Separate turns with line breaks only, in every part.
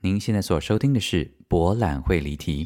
您现在所收听的是博览会离题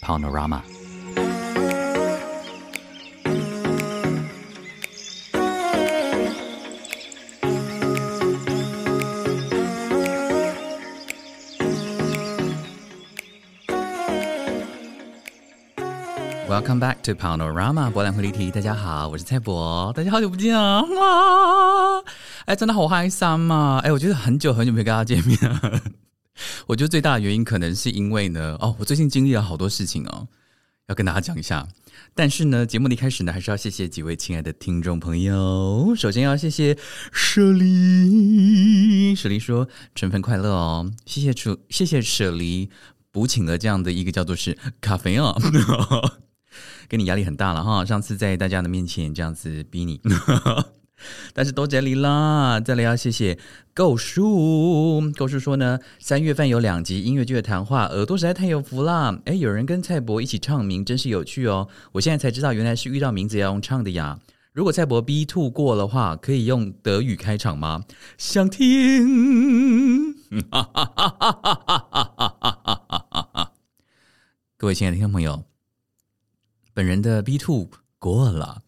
Panorama。Welcome back to Panorama 博览会离题。大家好，我是蔡博，大家好久不见啊！真的好嗨森啊！我觉得很久没跟大家见面了。我觉得最大的原因可能是因为呢，我最近经历了好多事情哦，要跟大家讲一下。但是呢，节目的一开始呢，还是要谢谢几位亲爱的听众朋友。首先要谢谢舍利，舍利说春分快乐哦，谢谢舍利补请了这样的一个叫做是咖啡哦。给你压力很大了哈，上次在大家的面前这样子逼你。但是都这里啦，再来要谢谢构树说呢，3月份有2集音乐剧的谈话，耳朵实在太有福啦。有人跟蔡博一起唱名，真是有趣哦。我现在才知道原来是遇到名字要用唱的呀。如果蔡博 B2 过的话，可以用德语开场吗？想听。各位亲爱的听众朋友，本人的 B2 过了。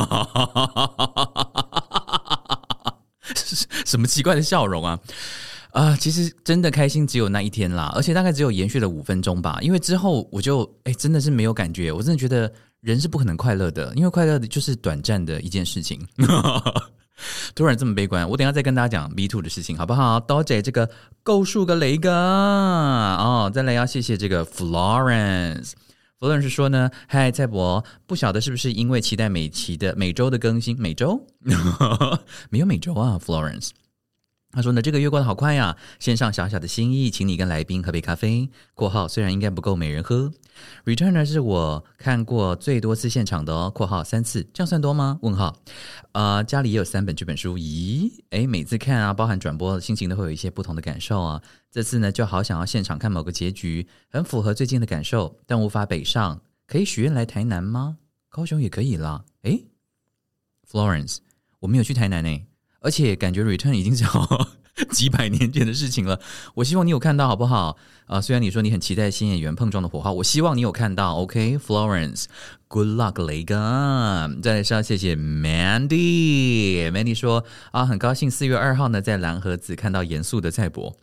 什么奇怪的笑容啊！其实真的开心只有那一天啦，而且大概只有延续了5分钟吧，因为之后我就真的是没有感觉，我真的觉得人是不可能快乐的，因为快乐的就是短暂的一件事情。突然这么悲观，我等一下再跟大家讲 B2 的事情好不好？多谢这个构树个雷哥哦，再来要谢谢这个 Florence 说呢，嗨蔡博，不晓得是不是因为期待每周的更新，每周没有每周啊 Florence。他说呢，这个月过得好快呀，线上小小的心意，请你跟来宾喝杯咖啡（括号虽然应该不够每人喝）。Return 呢是我看过最多次现场的哦（括号3次），这样算多吗？问号。家里也有3本剧本书，咦，每次看啊，包含转播，心情都会有一些不同的感受啊。这次呢，就好想要现场看某个结局，很符合最近的感受，但无法北上，可以许愿来台南吗？高雄也可以啦。Florence， 我没有去台南而且感觉 Return 已经是几百年前的事情了，我希望你有看到好不好？虽然你说你很期待新演员碰撞的火花，我希望你有看到 OK Florence Good luck 雷哥。再来是要谢谢 Mandy 说很高兴4月2号呢在蓝盒子看到严肃的蔡博。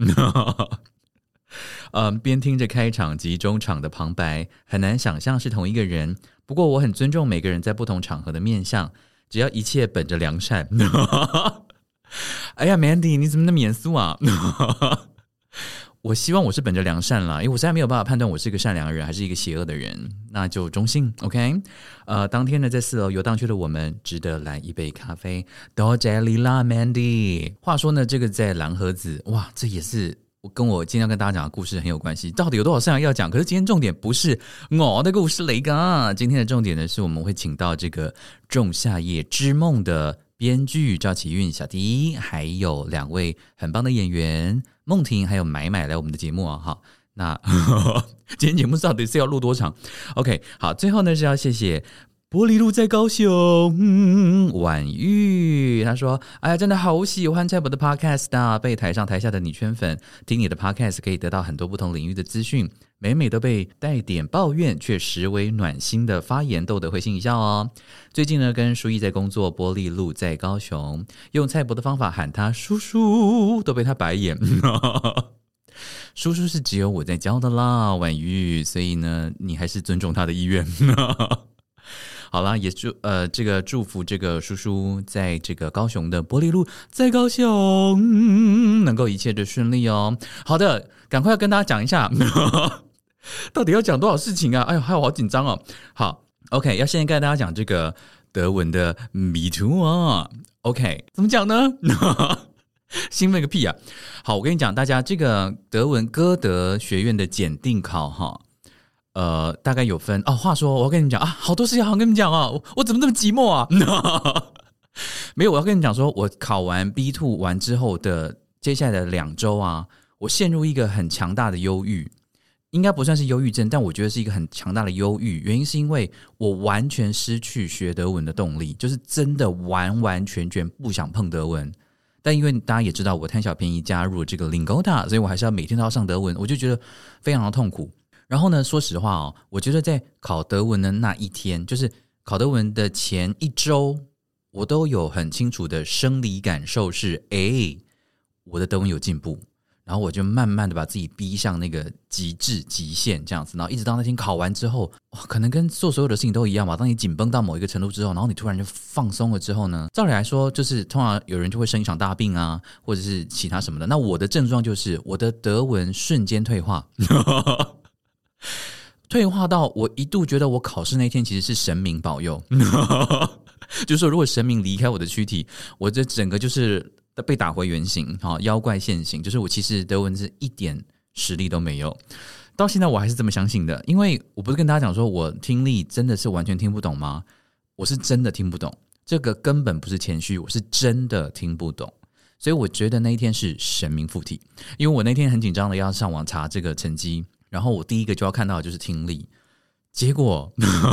边听着开场及中场的旁白，很难想象是同一个人，不过我很尊重每个人在不同场合的面向，只要一切本着良善。Mandy 你怎么那么严肃啊？我希望我是本着良善啦，因为我现在没有办法判断我是一个善良的人还是一个邪恶的人，那就中性 OK。 当天呢在4楼游荡区的我们值得来一杯咖啡，多谢你啦 Mandy。 话说呢这个在蓝盒子，哇，这也是跟我今天要跟大家讲的故事很有关系，到底有多少善良要讲？可是今天重点不是我的故事雷哥，今天的重点呢是我们会请到这个仲夏夜之梦的编剧赵启运小弟，还有2位很棒的演员梦婷还有买来我们的节目啊。好，那今天节目到底是要录多长 OK 好，最后呢是要谢谢玻璃路在高雄婉玉，他说真的好喜欢蔡博的 podcast 啊，被台上台下的你圈粉，听你的 podcast 可以得到很多不同领域的资讯，每都被带点抱怨却实为暖心的发言逗得会心一笑哦。最近呢跟书毅在工作，玻璃路在高雄，用蔡博的方法喊他叔叔都被他白眼。叔叔是只有我在教的啦婉玉，所以呢你还是尊重他的意愿。好啦，也祝福这个叔叔在这个高雄的玻璃路在高雄能够一切的顺利哦。好的，赶快要跟大家讲一下到底要讲多少事情啊，还有好紧张哦。好 OK， 要现在跟大家讲这个德文的 B2 啊。 OK 怎么讲呢？兴奋个屁啊。好，我跟你讲，大家这个德文歌德学院的检定考大概有分话说我要跟你们讲好多事情好跟你们讲我怎么这么寂寞啊？没有，我要跟你讲说，我考完 B2 完之后的接下来的2周我陷入一个很强大的忧郁，应该不算是忧郁症，但我觉得是一个很强大的忧郁。原因是因为我完全失去学德文的动力，就是真的完完全全不想碰德文。 但因为大家也知道我贪小便宜加入这个 Lingota， 所以我还是要每天都要上德文，我就觉得非常的痛苦。然后呢，说实话哦，我觉得在考德文的那一天，就是考德文的前1周，我都有很清楚的生理感受是，我的德文有进步。然后我就慢慢的把自己逼向那个极致极限这样子，然后一直到那天考完之后，可能跟做所有的事情都一样吧。当你紧绷到某一个程度之后，然后你突然就放松了之后呢，照理来说就是通常有人就会生一场大病啊，或者是其他什么的。那我的症状就是我的德文瞬间退化退化到我一度觉得我考试那天其实是神明保佑就是说如果神明离开我的躯体，我这整个就是被打回原形，妖怪现形，就是我其实德文是一点实力都没有。到现在我还是这么相信的，因为我不是跟大家讲说我听力真的是完全听不懂吗？我是真的听不懂，这个根本不是谦虚，我是真的听不懂。所以我觉得那一天是神明附体，因为我那天很紧张的要上网查这个成绩，然后我第一个就要看到的就是听力，结果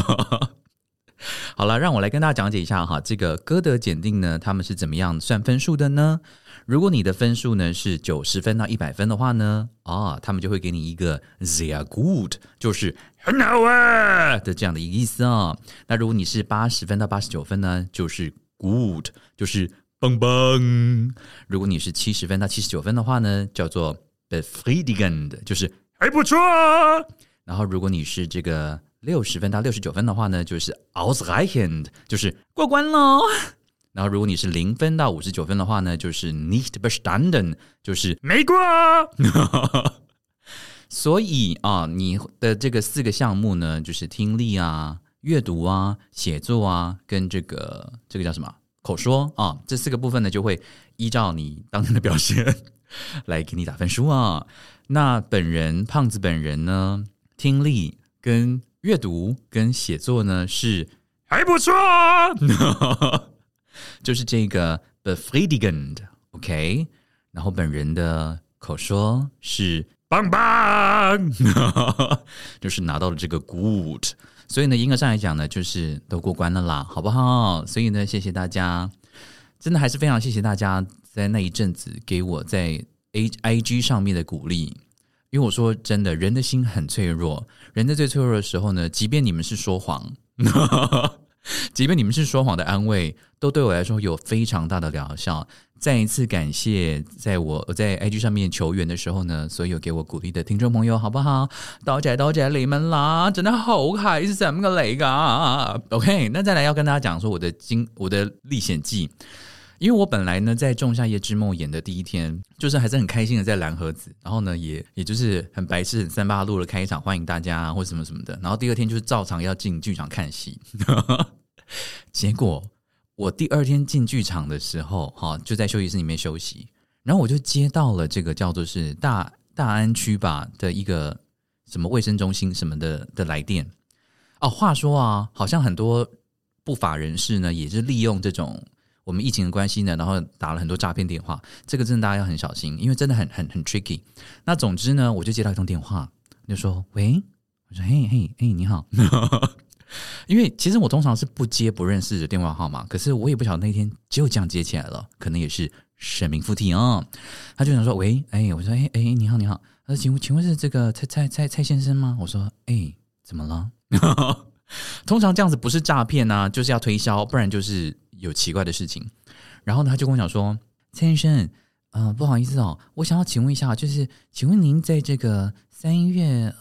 好了，让我来跟大家讲解一下哈，这个歌德检定呢，他们是怎么样算分数的呢？如果你的分数呢是90分到100分的话呢，他们就会给你一个 sehr gut， 就是很好啊的这样的一个意思啊。那如果你是80分到89分呢，就是 gut， 就是棒棒。如果你是70分到79分的话呢，叫做 befriedigend， 就是还不错。然后如果你是这个60分到69分的话呢，就是 ausreichend， 就是过关咯。然后如果你是0分到59分的话呢，就是 nicht bestanden， 就是没过所以你的这个4个项目呢，就是听力啊、阅读啊、写作啊，跟这个叫什么口说啊，这4个部分呢，就会依照你当天的表现来给你打分数啊。那胖子本人呢，听力跟阅读跟写作呢是还不错就是这个 befriedigend OK， 然后本人的口说是棒棒就是拿到了这个 good， 所以呢严格上来讲呢就是都过关了啦，好不好？所以呢谢谢大家，真的还是非常谢谢大家在那一阵子给我在 IG 上面的鼓励。因为我说真的，人的心很脆弱，人在最脆弱的时候呢，即便你们是说谎即便你们是说谎的安慰，都对我来说有非常大的疗效。再一次感谢在我在 IG 上面求援的时候呢，所有给我鼓励的听众朋友，好不好？多謝你們啦，真的好開心咁嘅嚟㗎。OK， 那再來要跟大家講說我的歷險記。因為我本來呢在仲夏夜之夢演的第一天，就是還是很開心的在藍盒子，然後呢也就是很白痴很三八路的開場歡迎大家或什麼什麼的，然後第二天就是照常要進劇場看戲結果我第二天進劇場的時候就在休息室裡面休息，然後我就接到了這個叫做是大安區吧的一個什麼衛生中心什麼的來電話說啊，好像很多不法人士呢也是利用這種我們疫情的關係呢，然後打了很多詐騙電話，這個真的大家要很小心，因為真的很 tricky。那總之呢，我就接到一通電話，就說喂，我說嘿你好因為其實我通常是不接不認識的電話號碼，可是我也不曉得那天就這樣接起來了，可能也是神明附體啊。他就想說喂，我說你好，他說請問是這個蔡先生嗎？我說怎麼了通常這樣子不是詐騙啊，就是要推銷，不然就是有奇怪的事情。然後呢他就跟我講說，蔡先生不好意思我想要請問一下，就是請問您在這個3月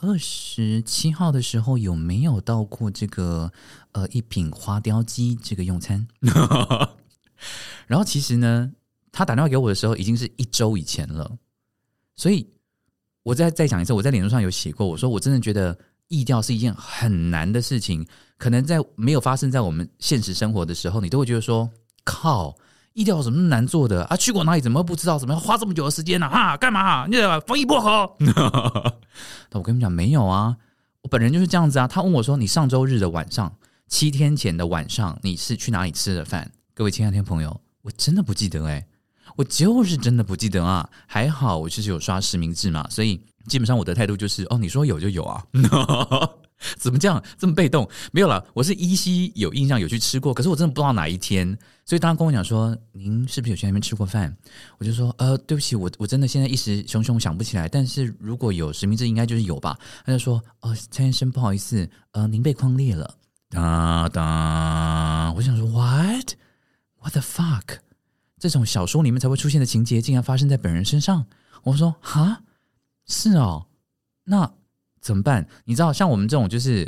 27號的時候有沒有到過這個一品花雕雞這個用餐然後其實呢他打電話給我的時候已經是1週以前了，所以我再講一次，我在臉書上有寫過，我說我真的覺得疫調是一件很難的事情，可能在沒有發生在我們現實生活的時候，你都會覺得說靠，疫調有什麼難做的啊？去過哪裡怎麼會不知道？怎麼要花這麼久的時間啊？幹嘛？你防疫不好但我跟你們講沒有啊，我本人就是這樣子啊。他問我說你上週日的晚上7天前的晚上你是去哪裡吃的飯？各位親愛的聽眾朋友，我真的不記得我就是真的不記得啊。還好我就是有刷實名制嘛，所以基本上我的態度就是你說有就有啊怎么这样这么被动？没有啦，我是依稀有印象有去吃过，可是我真的不知道哪一天。所以当他跟我讲说您是不是有去那边吃过饭，我就说对不起，我真的现在一时熊熊想不起来，但是如果有实名制应该就是有吧。他就说蔡先生不好意思，您被匡列了。哒哒，我想说 what the fuck， 这种小说里面才会出现的情节竟然发生在本人身上。我说哈，是哦，那怎么办？你知道像我们这种就是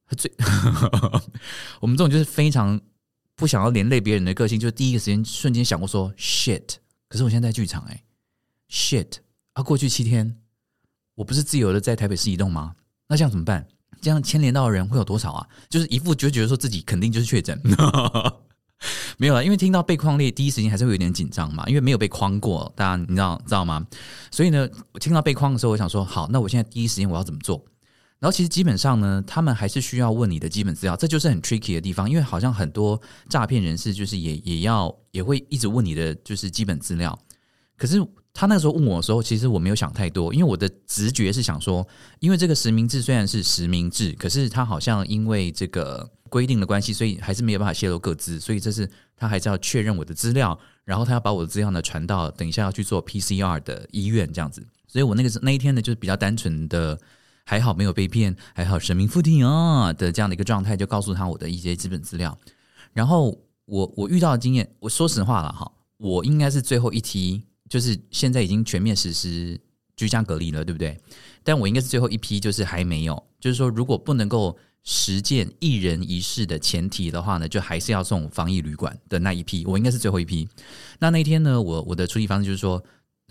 我们这种就是非常不想要连累别人的个性，就第一个时间瞬间想过说 shit， 可是我现在在剧场shit 过去7天我不是自由的在台北市移动吗？那这样怎么办？这样牵连到的人会有多少啊？就是一副就觉得说自己肯定就是确诊没有啦，因为听到被匡列第一时间还是会有点紧张嘛，因为没有被匡过，大家你知道吗？所以呢，我听到被匡的时候，我想说好，那我现在第一时间我要怎么做？然后其实基本上呢，他们还是需要问你的基本资料，这就是很 tricky 的地方，因为好像很多诈骗人士就是也会一直问你的就是基本资料。可是他那个时候问我的时候，其实我没有想太多，因为我的直觉是想说，因为这个实名制虽然是实名制，可是他好像因为这个规定的关系，所以还是没有办法泄露个资，所以这是他还是要确认我的资料，然后他要把我的资料呢传到等一下要去做 PCR 的医院这样子。所以我那一天呢，就是比较单纯的，还好没有被骗，还好神明附体的这样的一个状态，就告诉他我的一些基本资料。然后我遇到的经验，我说实话了哈，我应该是最后一批。就是现在已经全面实施居家隔离了，对不对？但我应该是最后一批，就是还没有。就是说，如果不能够实践一人一室的前提的话呢，就还是要送防疫旅馆的那一批。我应该是最后一批。那天呢，我的处理方式就是说，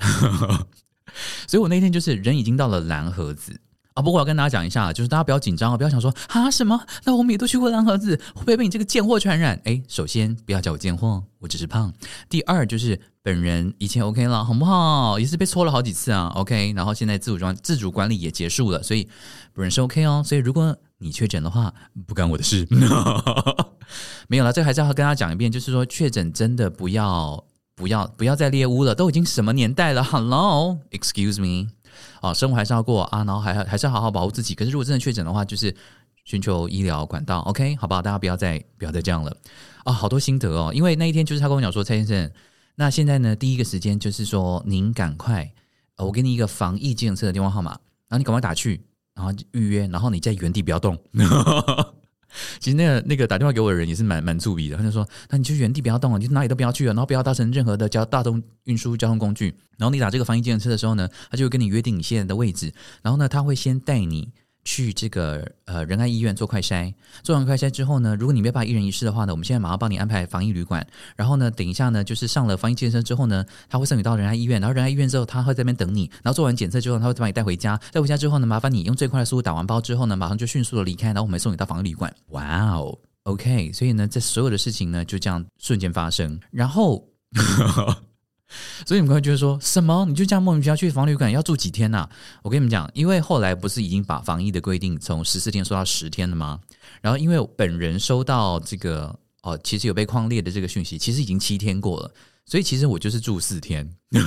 所以我那天就是人已经到了蓝盒子。不过我要跟大家讲一下，就是大家不要紧张，不要想说什么？那我们也都去过蓝盒子，会不会被你这个贱货传染？首先不要叫我贱货，我只是胖。第二就是本人一切 OK 了，好不好？也是被戳了好几次啊 ，OK。然后现在自主管理也结束了，所以本人是 OK 哦。所以如果你确诊的话，不干我的事。没有啦，这个还是要跟大家讲一遍，就是说确诊真的不要再猎巫了，都已经什么年代了 ？Hello， excuse me。生活还是要过然后还是要好好保护自己。可是如果真的确诊的话，就是寻求医疗管道 ，OK， 好不好？大家不要再这样了好多心得哦。因为那一天就是他跟我讲说，蔡先生，那现在呢，第一个时间就是说您赶快，我给你一个防疫计程车的电话号码，然后你赶快打去，然后预约，然后你在原地不要动。其实那个打电话给我的人也是蛮粗鄙的，他就说：“那你就原地不要动了，你哪里都不要去了，然后不要搭乘任何的大众运输交通工具。然后你打这个防疫计程车的时候呢，他就会跟你约定你现在的位置，然后呢，他会先带你去这个仁爱医院做快筛，做完快筛之后呢，如果你没办法一人一室的话呢，我们现在马上帮你安排防疫旅馆。然后呢，等一下呢，就是上了防疫健身之后呢，他会送你到仁爱医院，然后仁爱医院之后，他会在那边等你，然后做完检测之后，他会把你带回家，带回家之后呢，麻烦你用最快的速度打完包之后呢，马上就迅速的离开，然后我们送你到防疫旅馆。哇哦 ，OK， 所以呢，这所有的事情呢，就这样瞬间发生，然后。所以你们会觉得说什么？你就这样莫名其妙去防疫旅馆要住几天啊？我跟你们讲，因为后来不是已经把防疫的规定从14天缩到10天了吗？然后因为本人收到这个其实有被匡列的这个讯息，其实已经7天过了，所以其实我就是住4天。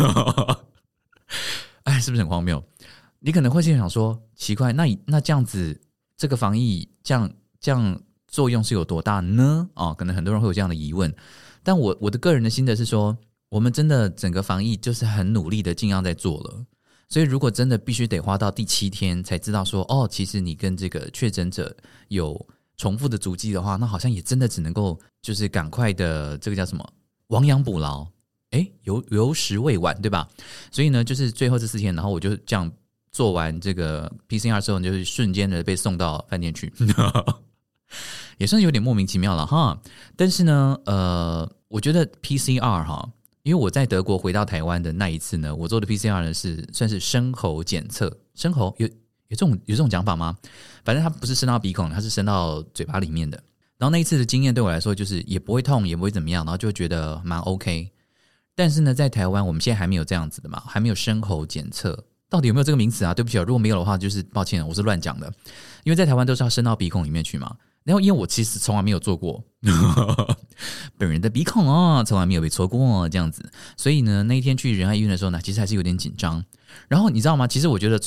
是不是很荒谬？你可能会心想说，奇怪，那这样子，这个防疫这样作用是有多大呢？可能很多人会有这样的疑问。但我的个人的心得是说，我们真的整个防疫就是很努力的尽量在做了，所以如果真的必须得花到第7天才知道说其实你跟这个确诊者有重复的足迹的话，那好像也真的只能够就是赶快的这个叫什么亡羊补牢，有时未晚，对吧？所以呢，就是最后这4天，然后我就这样做完这个 PCR 之后，就是瞬间的被送到饭店去。也算是有点莫名其妙了哈，但是呢，我觉得 PCR 哈。因为我在德国回到台湾的那一次呢，我做的 PCR 呢算是深喉检测，深喉有这种讲法吗？反正它不是伸到鼻孔，它是伸到嘴巴里面的。然后那一次的经验对我来说，就是也不会痛，也不会怎么样，然后就觉得蛮 OK。但是呢，在台湾我们现在还没有这样子的嘛，还没有深喉检测，到底有没有这个名词啊？对不起，如果没有的话，就是抱歉，我是乱讲的。因为在台湾都是要伸到鼻孔里面去嘛。然后因为我其实从来没有做过本人的鼻孔从来没有被戳过这样子，所以呢那一天去仁爱医院的时候呢，其实还是有点紧张。然后你知道吗？其实我觉得戳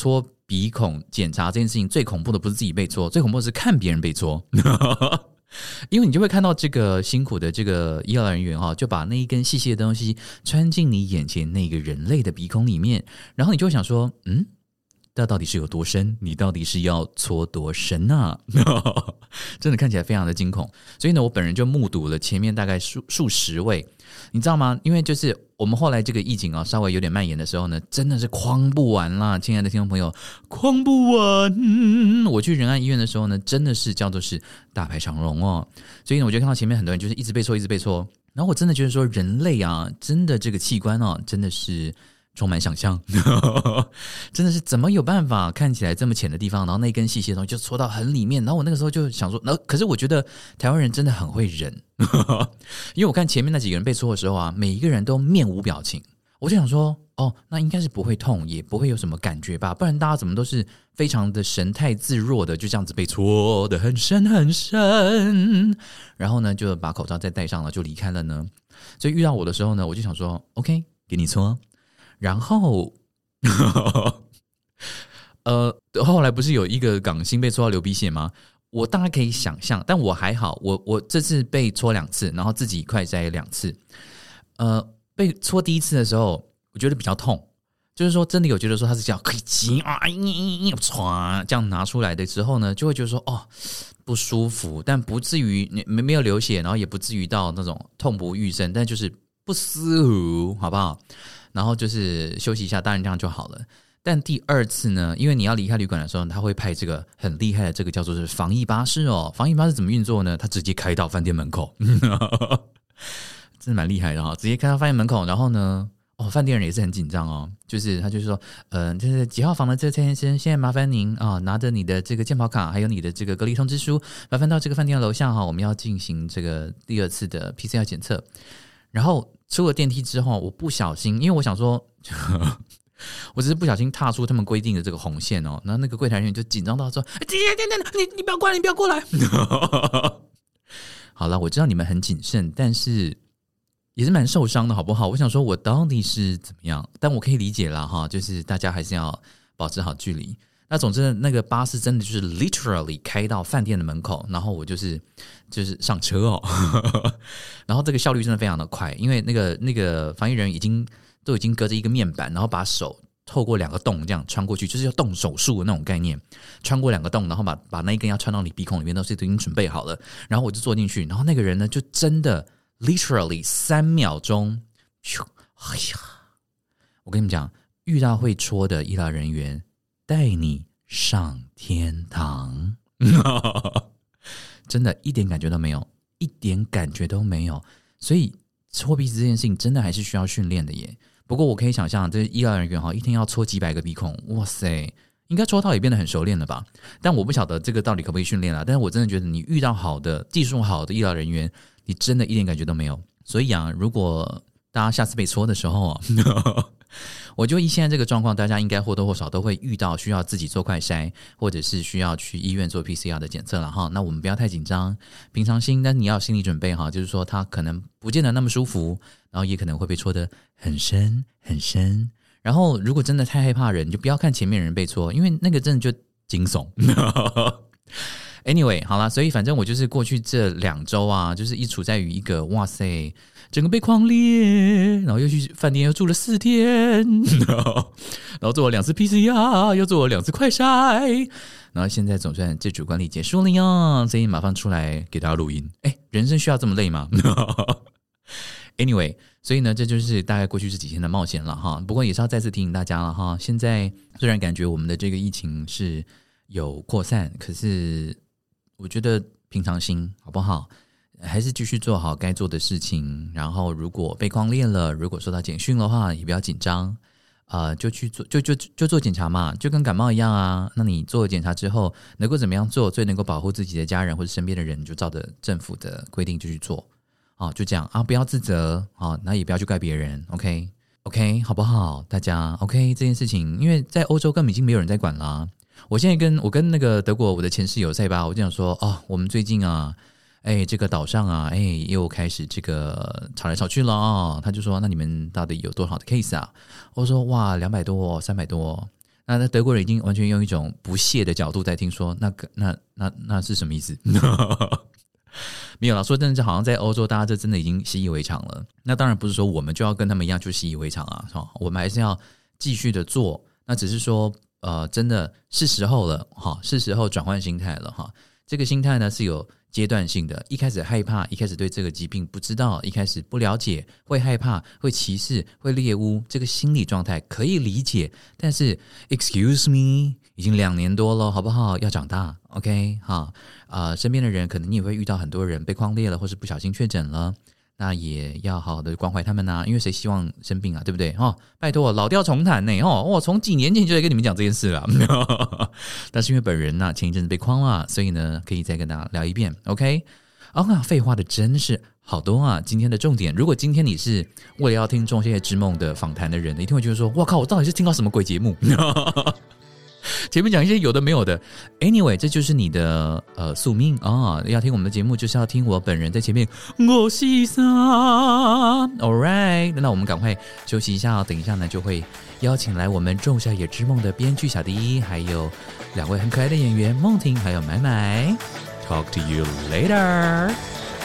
鼻孔检查这件事情最恐怖的不是自己被戳，最恐怖的是看别人被戳。因为你就会看到这个辛苦的这个医疗人员就把那一根细细的东西穿进你眼前那个人类的鼻孔里面，然后你就会想说，那到底是有多深？你到底是要戳多深啊？真的看起来非常的惊恐。所以呢，我本人就目睹了前面大概数十位，你知道吗？因为就是我们后来这个疫情稍微有点蔓延的时候呢，真的是框不完啦，亲爱的听众朋友，框不完。我去仁爱医院的时候呢，真的是叫做是大排长龙哦。所以呢，我就看到前面很多人就是一直被戳，一直被戳。然后我真的觉得说，人类啊，真的这个器官真的是充满想象。真的是怎么有办法看起来这么浅的地方，然后那根细细的东西就戳到很里面。然后我那个时候就想说，可是我觉得台湾人真的很会忍。因为我看前面那几个人被戳的时候每一个人都面无表情，我就想说那应该是不会痛，也不会有什么感觉吧，不然大家怎么都是非常的神态自若的就这样子被戳得很深很深，然后呢就把口罩再戴上了就离开了呢。所以遇到我的时候呢，我就想说 OK 给你戳。然后后来不是有一个港星被戳到流鼻血吗？我大概可以想象，但我还好，我这次被戳2次，然后自己快筛2次。被戳第一次的时候，我觉得比较痛，就是说真的有觉得说它是这样可以这样拿出来的时候呢，就会觉得说不舒服，但不至于没有流血，然后也不至于到那种痛不欲生，但就是不舒服，好不好？然后就是休息一下，当然这样就好了。但第2次呢，因为你要离开旅馆的时候，他会派这个很厉害的这个叫做是防疫巴士防疫巴士怎么运作呢？他直接开到饭店门口。真的蛮厉害的直接开到饭店门口，然后呢饭店人也是很紧张就是他就是说就是几号房的这蔡先生，现在麻烦您拿着你的这个健保卡还有你的这个隔离通知书，麻烦到这个饭店的楼下我们要进行这个第2次的 PCR 检测。然后出了电梯之后，我不小心，因为我想说我只是不小心踏出他们规定的这个红线然后那个柜台人员就紧张到说你不要过来，你不要过来。好了，我知道你们很谨慎，但是也是蛮受伤的好不好？我想说我到底是怎么样，但我可以理解啦就是大家还是要保持好距离。那总之那个巴士真的就是 literally 开到饭店的门口，然后我就是上车然后这个效率真的非常的快，因为那个防疫人员都已经隔着一个面板，然后把手透过2个洞这样穿过去，就是要动手术的那种概念，穿过2个洞，然后把那一根要穿到你鼻孔里面都已经准备好了，然后我就坐进去，然后那个人呢就真的 literally 3秒钟，哎呀，我跟你们讲，遇到会戳的医疗人员带你上天堂。真的一点感觉都没有，一点感觉都没有。所以戳鼻子这件事情真的还是需要训练的耶。不过我可以想象，这医疗人员一天要戳几百个鼻孔，哇塞，应该戳到也变得很熟练了吧？但我不晓得这个到底可不可以训练但是我真的觉得你遇到好的技术好的医疗人员，你真的一点感觉都没有。所以如果大家下次被戳的时候我就以现在这个状况，大家应该或多或少都会遇到需要自己做快筛，或者是需要去医院做 PCR 的检测了那我们不要太紧张，平常心，但你要有心理准备就是说它可能不见得那么舒服，然后也可能会被戳得很深很深。然后如果真的太害怕人，你就不要看前面人被戳，因为那个真的就惊悚。Anyway 好啦，所以反正我就是过去这2周就是一处在于一个哇塞整个被匡列，然后又去饭店又住了4天，然后做了2次 PCR， 又做了2次快筛，然后现在总算自主管理结束了呀，所以马上出来给大家录音。人生需要这么累吗？Anyway， 所以呢，这就是大概过去这几天的冒险了不过也是要再次提醒大家了现在虽然感觉我们的这个疫情是有扩散，可是我觉得平常心好不好？还是继续做好该做的事情。然后如果被匡列了，如果收到简讯的话，也不要紧张，就去做，就做检查嘛，就跟感冒一样那你做了检查之后，能够怎么样做，最能够保护自己的家人或者身边的人，就照着政府的规定就去做就这样不要自责那也不要去怪别人。OK， 好不好？大家 OK 这件事情，因为在欧洲根本已经没有人在管啦。我现在我跟那个德国我的前室友塞巴，我就想说我们最近这个岛上又开始这个吵来吵去了他就说那你们到底有多少的 case 我说哇200多300多那德国人已经完全用一种不屑的角度在听说，那是什么意思？没有啦，说真的，好像在欧洲，大家这真的已经习以为常了。那当然不是说我们就要跟他们一样就习以为常啊，我们还是要继续的做。那只是说，真的是时候了哈，是时候转换心态了哈。这个心态呢是有阶段性的，一开始害怕，一开始对这个疾病不知道，一开始不了解，会害怕，会歧视，会猎污，这个心理状态可以理解。但是 ，excuse me， 已经2年多了，好不好？要长大 ，OK， 好。身边的人可能你也会遇到很多人被匡列了，或是不小心确诊了，那也要好好的关怀他们啊，因为谁希望生病啊，对不对？拜托，老调重弹呢，我从几年前就在跟你们讲这件事了。但是因为本人呢前一阵子被匡了，所以呢可以再跟大家聊一遍 ，OK？ 废话的真是好多啊！今天的重点，如果今天你是为了要听《仲夏夜之梦》的访谈的人，一定会觉得说，哇靠，我到底是听到什么鬼节目？前面讲一些有的没有的 ，anyway， 这就是你的宿命啊！要听我们的节目，就是要听我本人在前面。我是啥 ？All right， 那我们赶快休息一下哦。等一下呢，就会邀请来我们《仲夏夜之梦》的编剧小迪，还有2位很可爱的演员梦婷还有买买。Talk to you later。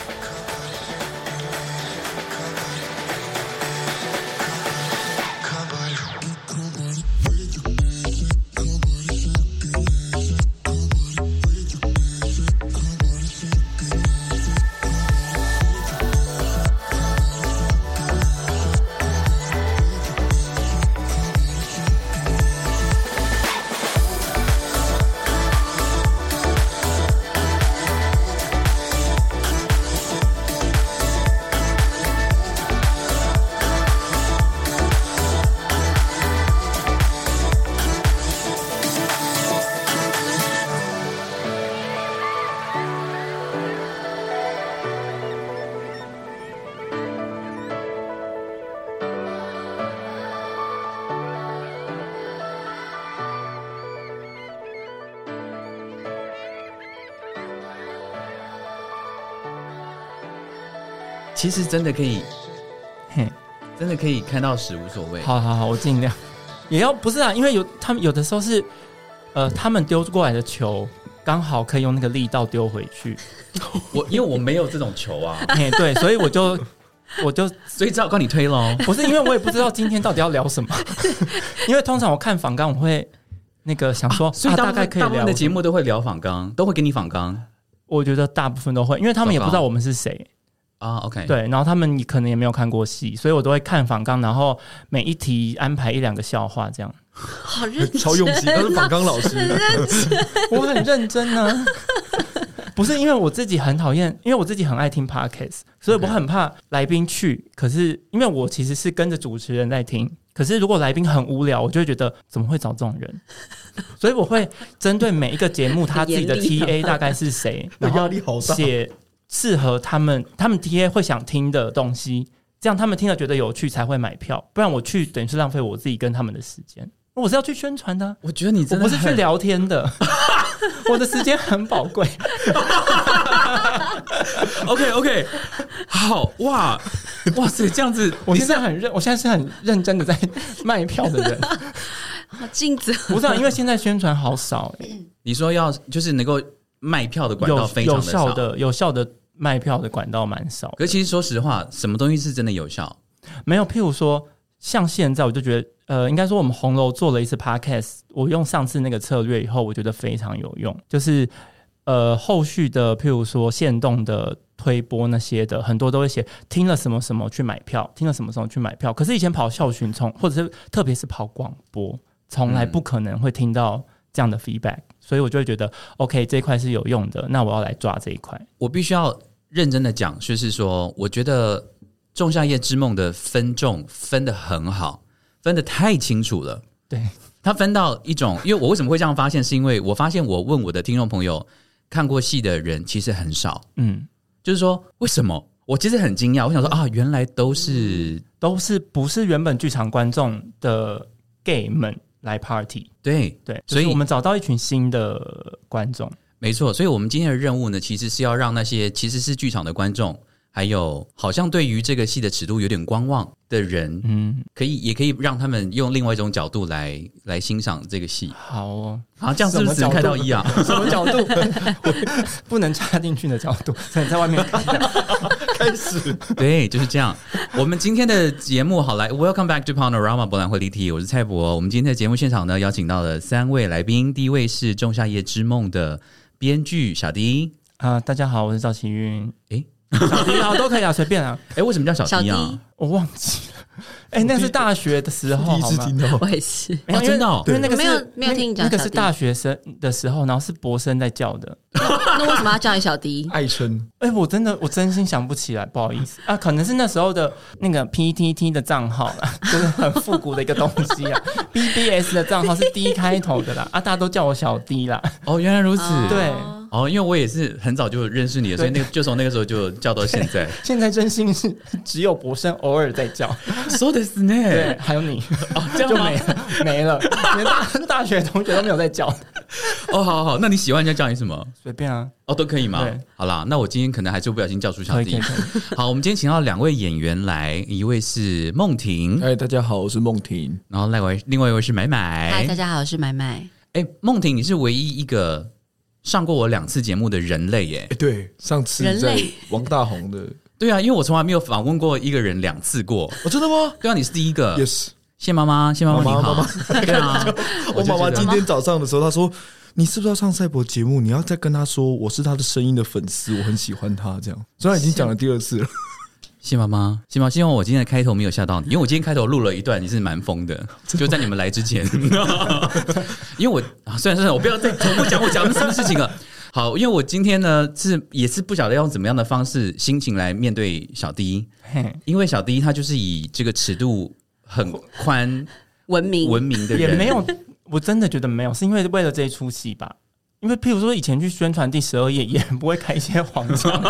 其实真的可以，真的可以看到屎无所谓。
好，我尽量。也要不是啊，因为他们有的时候是，他们丢过来的球刚好可以用那个力道丢回去。
因为我没有这种球啊，
对，所以我就
所以只好帮你推咯。
不是因为我也不知道今天到底要聊什么，因为通常我看访纲我会那个想说，
所以
大概可以聊。大部
分的节目都会聊访纲，都会给你访纲。
我觉得大部分都会，因为他们也不知道我们是谁。
OK，
对，然后他们可能也没有看过戏，所以我都会看访纲，然后每一题安排1-2个笑话，这样。
好认真，
超用心，他是访纲老师，
我很认真呢。不是因为我自己很讨厌，因为我自己很爱听 podcast， 所以我很怕来宾去。可是因为我其实是跟着主持人在听，可是如果来宾很无聊，我就会觉得怎么会找这种人？所以我会针对每一个节目他自己的 TA 大概是谁，然后写适合他们 TA 会想听的东西，这样他们听了觉得有趣才会买票，不然我去等于是浪费我自己跟他们的时间。我是要去宣传的，
我觉得你真的
我不是去聊天的，我的时间很宝贵。
OK， 好哇塞，这样子，
我现在是很认真的在卖票的人。
好镜子，
不是因为现在宣传好少
你说要就是能够卖票的管道非常的少，
有效的卖票的管道蛮少。
可是其实说实话，什么东西是真的有效？
没有，譬如说像现在，我就觉得应该说我们红楼做了一次 podcast， 我用上次那个策略以后，我觉得非常有用。就是后续的譬如说限动的推播那些的，很多都会写听了什么什么去买票，听了什么什么去买票。可是以前跑校巡或者是特别是跑广播，从来不可能会听到这样的 feedback，所以我就会觉得 OK 这一块是有用的，那我要来抓这一块。
我必须要认真的讲，就是说我觉得仲夏夜之梦的分众分得很好，分得太清楚了。
对，
他分到一种，因为我为什么会这样发现，是因为我发现我问我的听众朋友看过戏的人其实很少。就是说为什么我其实很惊讶，我想说原来都是
不是原本剧场观众的 gay 们来 party。 对，所以我们找到一群新的观众。
没错，所以我们今天的任务呢，其实是要让那些其实是剧场的观众还有好像对于这个戏的尺度有点观望的人，也可以让他们用另外一种角度来欣赏这个戏。
好哦，
啊，这样是不是只能看到一啊？
什么角度？不能插进去的角度，只能在外面看。
开始，
对，就是这样。我们今天的节目好来 ，Welcome back to Panorama 博览会立体，我是蔡博。我们今天的节目现场呢，邀请到了3位来宾，第一位是《仲夏夜之梦》的编剧小迪
大家好，我是赵启运。小迪啊，都可以啊，随便啊。
为什么叫小迪啊？
我忘记了。那是大学的时候，
第一次听到，
我也是。
真的哦，
因为那个是
没有听你讲，
那个是大学生的时候，然后是博生在叫的。
那为什么要叫你小迪？
爱称。
我真心想不起来，不好意思啊，可能是那时候的那个 PTT 的账号啦，就是很复古的一个东西啊。BBS 的账号是 D 开头的啦，大家都叫我小 D 啦。
哦，原来如此。
对。
因为我也是很早就认识你的，所以就从那个时候就叫到现在。
现在真心是只有博生偶尔在叫。
そうですね。
对，还有你，
这样
就没了，连大学同学都没有在叫。
好，那你喜欢人家叫你什么？
随便啊。
都可以吗？好啦，那我今天可能还是不小心叫出小弟。好，我们今天请到2位演员来，一位是梦婷，
大家好，我是梦婷。
然后另外一位是买买。
嗨，大家好，我是买买。
梦婷，你是唯一一个上过我2次节目的人类耶。
对，上次在王大宏的。
对啊，因为我从来没有访问过一个人2次过。
真的吗？
对啊，你是第一个。
Yes。
谢妈妈你好。对啊，
我妈妈今天早上的时候，她说：“你是不是要上赛博节目？你要再跟她说，我是她的声音的粉丝，我很喜欢她。”这样，虽然已经讲了第2次了。
谢妈妈，希望我今天的开头没有吓到你，因为我今天开头录了一段，你是蛮疯的，就在你们来之前。因为我算了，我不要再重复讲我讲的什么事情了。好，因为我今天呢也是不晓得用怎么样的方式心情来面对小D，因为小D他就是以这个尺度很宽
文明
的人，
也没有，我真的觉得没有，是因为为了这一出戏吧。因为譬如说以前去宣传第12页也不会开一些黄腔。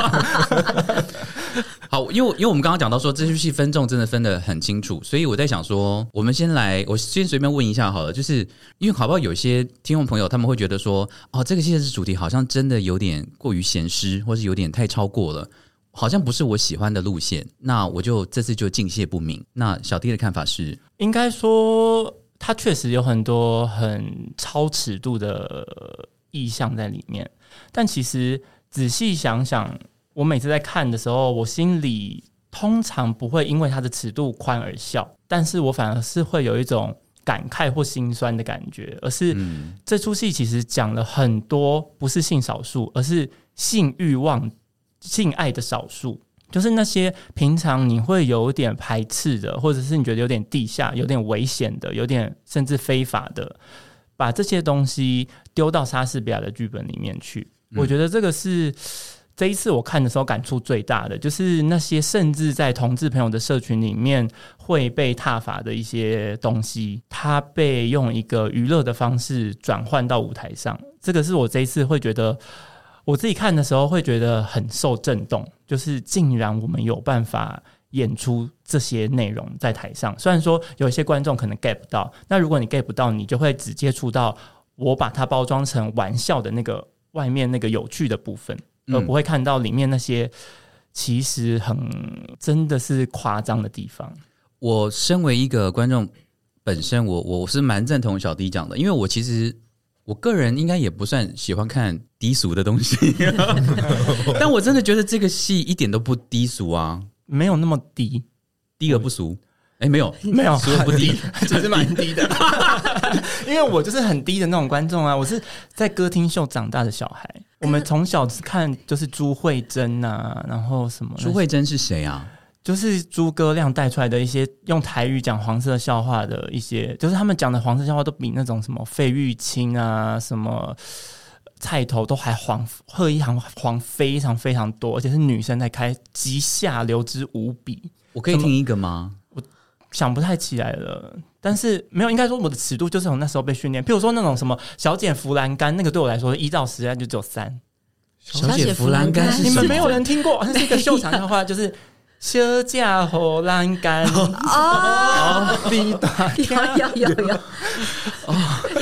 好，因为我们刚刚讲到说这出戏分众真的分得很清楚，所以我在想说我先随便问一下好了，就是因为好不好有些听众朋友他们会觉得说这个戏的主题好像真的有点过于咸湿，或是有点太超过了，好像不是我喜欢的路线，那我就这次就敬谢不敏。那小弟的看法是，
应该说它确实有很多很超尺度的意象在里面，但其实仔细想想，我每次在看的时候，我心里通常不会因为它的尺度宽而笑，但是我反而是会有一种感慨或心酸的感觉，而是这出戏其实讲了很多不是性少数，而是性欲望、性爱的少数，就是那些平常你会有点排斥的，或者是你觉得有点地下、有点危险的、有点甚至非法的，把这些东西丢到莎士比亚的剧本里面去。我觉得这个是这一次我看的时候感触最大的，就是那些甚至在同志朋友的社群里面会被挞伐的一些东西，它被用一个娱乐的方式转换到舞台上。这个是我这一次会觉得，我自己看的时候会觉得很受震动，就是竟然我们有办法演出这些内容在台上。虽然说有一些观众可能 get 不到，那如果你 get 不到，你就会只接触到我把它包装成玩笑的那个外面那个有趣的部分，而不会看到里面那些其实真的是夸张的地方。
我身为一个观众本身，我是蛮赞同小弟讲的，因为我其实我个人应该也不算喜欢看低俗的东西，但我真的觉得这个戏一点都不低俗啊，
没有那么低，
低而不俗。没有，俗而不低，
其实蛮低的。因为我就是很低的那种观众啊，我是在歌厅秀长大的小孩。我们从小看就是朱慧珍啊，然后什么
朱慧珍是谁啊？
就是诸葛亮带出来的一些用台语讲黄色笑话的一些，就是他们讲的黄色笑话都比那种什么费玉清啊、什么菜头都还黄，贺一航黄非常非常多，而且是女生在开，极下流之无比。
我可以听一个吗？
我想不太起来了，但是没有，应该说我的尺度就是从那时候被训练。譬如说那种什么小姐扶栏杆，那个对我来说1到10就只有3。
小姐扶栏杆是什么？
你们没有人听过？那是一个秀场笑话，就是小姐扶栏杆
哦，
你打
有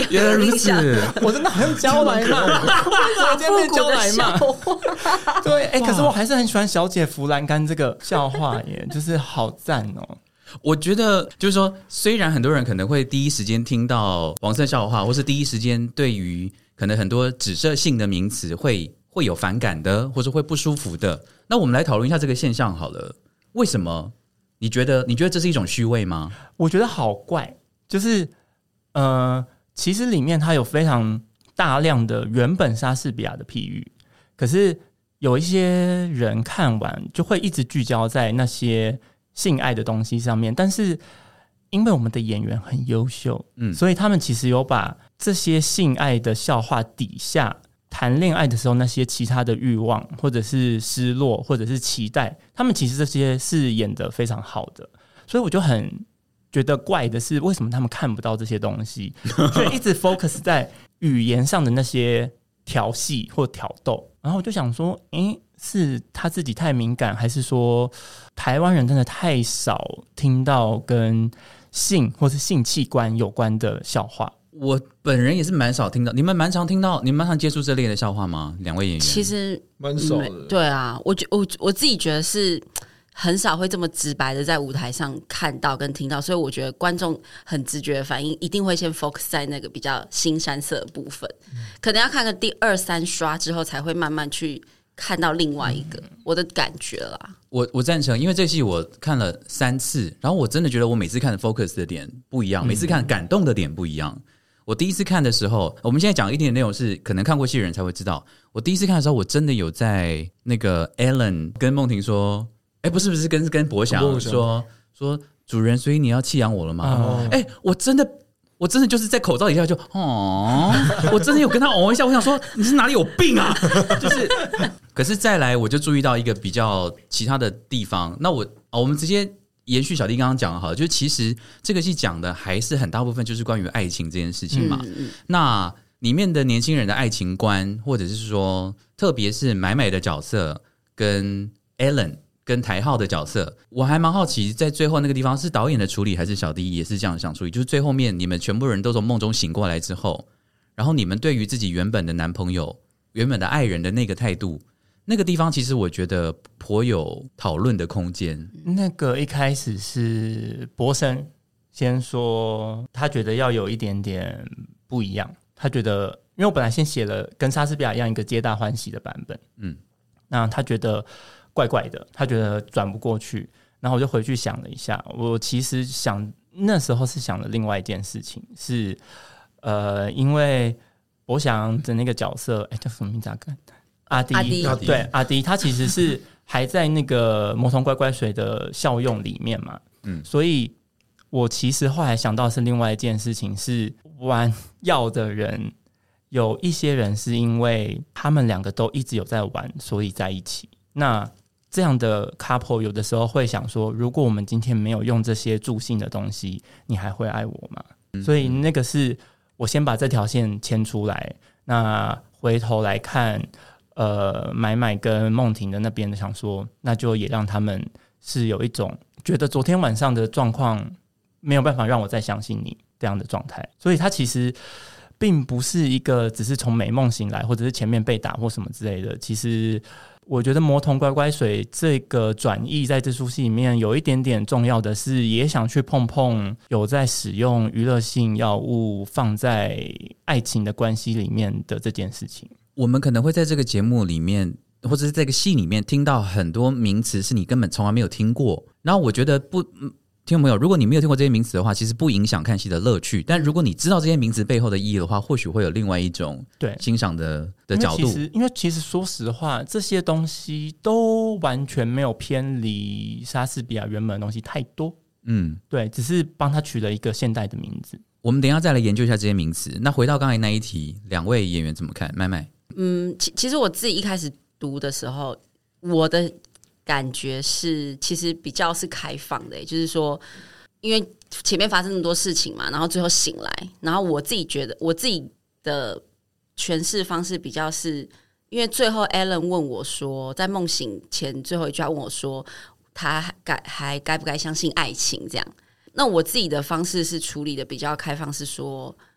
原来如此，
我真的好像娇来嘛，我今天变娇来嘛。对，可是我还是很喜欢小姐扶栏杆这个笑话耶，就是好赞哦。
我觉得就是说，虽然很多人可能会第一时间听到黄色笑话，或是第一时间对于可能很多指涉性的名词会有反感的，或是会不舒服的，那我们来讨论一下这个现象好了。为什么？你觉得这是一种虚伪吗？
我觉得好怪，就是其实里面它有非常大量的原本莎士比亚的譬喻，可是有一些人看完就会一直聚焦在那些性爱的东西上面，但是因为我们的演员很优秀，所以他们其实有把这些性爱的笑话底下谈恋爱的时候那些其他的欲望或者是失落或者是期待，他们其实这些是演得非常好的，所以我就很觉得怪的是为什么他们看不到这些东西，所以一直 focus 在语言上的那些调戏或挑逗，然后我就想说是他自己太敏感，还是说台湾人真的太少听到跟性或是性器官有关的笑话？
我本人也是蛮少听到，你们蛮常接触这类的笑话吗？两位演员
其实
蛮少的。
对啊，我自己觉得是很少会这么直白的在舞台上看到跟听到，所以我觉得观众很直觉的反应一定会先 focus 在那个比较腥膻色的部分，可能要看个第2、3刷之后才会慢慢去看到另外一个，我的感觉啦。
我赞成，因为这戏我看了3次，然后我真的觉得我每次看的 focus 的点不一样，每次看感动的点不一样。我第一次看的时候，我们现在讲一点内容是可能看过戏的人才会知道。我第一次看的时候，我真的有在那个 Ellen 跟梦婷说，不是跟博翔说主人，所以你要弃养我了吗？我真的就是在口罩底下就我真的有跟他一下，我想说你是哪里有病啊？就是，可是再来我就注意到一个比较其他的地方。那我们直接延续小弟刚刚讲的好了，就是其实这个戏讲的还是很大部分就是关于爱情这件事情嘛。那里面的年轻人的爱情观，或者是说，特别是买买的角色跟 Ellen。跟台浩的角色，我还蛮好奇，在最后那个地方是导演的处理，还是小弟也是这样想处理？就是最后面你们全部人都从梦中醒过来之后，然后你们对于自己原本的男朋友、原本的爱人的那个态度，那个地方其实我觉得颇有讨论的空间。
那个一开始是博生先说，他觉得要有一点点不一样，他觉得，因为我本来先写了跟莎士比亚一样一个皆大欢喜的版本，那他觉得怪怪的，他觉得转不过去，然后我就回去想了一下，我其实那时候是想了另外一件事情，是因为博翔的那个角色，叫什么名字啊？阿迪，对，阿迪，他其实是还在那个魔童乖乖水的效用里面嘛，所以我其实后来想到是另外一件事情，是玩药的人有一些人是因为他们两个都一直有在玩，所以在一起。那这样的 couple 有的时候会想说，如果我们今天没有用这些助兴的东西，你还会爱我吗？所以那个是我先把这条线牵出来，那回头来看买买跟梦婷的那边想说，那就也让他们是有一种觉得昨天晚上的状况没有办法让我再相信你这样的状态，所以他其实并不是一个只是从美梦醒来，或者是前面被打或什么之类的。其实我觉得魔童乖乖水这个转译在这出戏里面有一点点重要的是，也想去碰碰有在使用娱乐性药物放在爱情的关系里面的这件事情。
我们可能会在这个节目里面或者是这个戏里面听到很多名词是你根本从来没有听过，然后我觉得听众朋友，如果你没有听过这些名词的话，其实不影响看戏的乐趣。但如果你知道这些名词背后的意义的话，或许会有另外一种欣赏的角度。
因为其实说实话，这些东西都完全没有偏离莎士比亚原本的东西太多。对，只是帮他取了一个现代的名字。
我们等一下再来研究一下这些名词。那回到刚才那一题，两位演员怎么看？麦麦，
其实我自己一开始读的时候，我的感觉是其实比较是开放的，就是说因为前面发生那么多事情嘛，然后最后醒来，然后我自己觉得我自己的诠释方式比较是因为最后 Ellen 问我说，在梦醒前最后一句话问我说他还该不该相信爱情这样，那我自己的方式是处理的比较开放，是说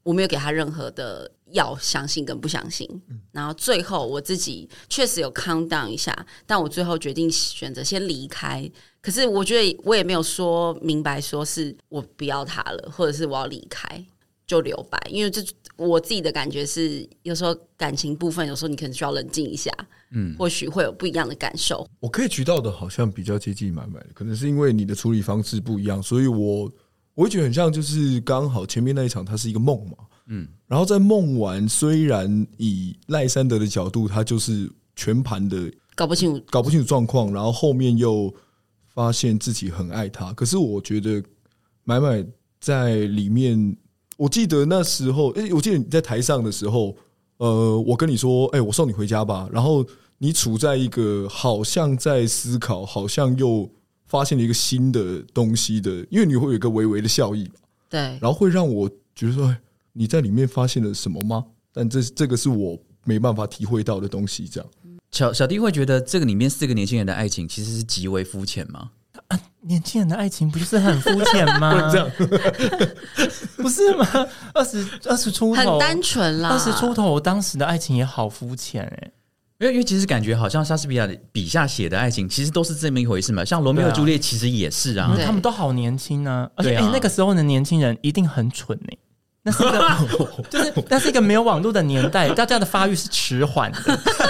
我没有给他任何的要相信跟不相信，然后最后我自己确实有 count down 一下，但我最后决定选择先离开。可是我觉得我也没有说明白说是我不要他了，或者是我要离开就留白，因为这我自己的感觉是，有时候感情部分，有时候你可能需要冷静一下，或许会有不一样的感受。
我可以举到的好像比较接近买卖，可能是因为你的处理方式不一样，所以我会觉得很像，就是刚好前面那一场它是一个梦嘛，然后在梦完，虽然以赖山德的角度，他就是全盘的搞不清楚状况，然后后面又发现自己很爱他，可是我觉得买买在里面，我记得那时候，我记得你在台上的时候，我跟你说，我送你回家吧，然后你处在一个好像在思考，好像又发现了一个新的东西的，因为你会有一个微微的笑意嘛，
对，
然后会让我觉得说，你在里面发现了什么吗？但这个是我没办法体会到的东西，这样。
小弟会觉得这个里面4个年轻人的爱情其实是极为肤浅吗？
年轻人的爱情不就是很肤浅吗？
不能这样，
不是吗？20出头
很单纯啦
，20出头当时的爱情也好肤浅
因为其实感觉好像莎士比亚的笔下写的爱情其实都是这么一回事嘛，像罗密欧朱丽叶其实也是啊，
他们都好年轻啊，而且那个时候的年轻人一定很蠢那是一个那是一个没有网络的年代，大家的发育是迟缓的。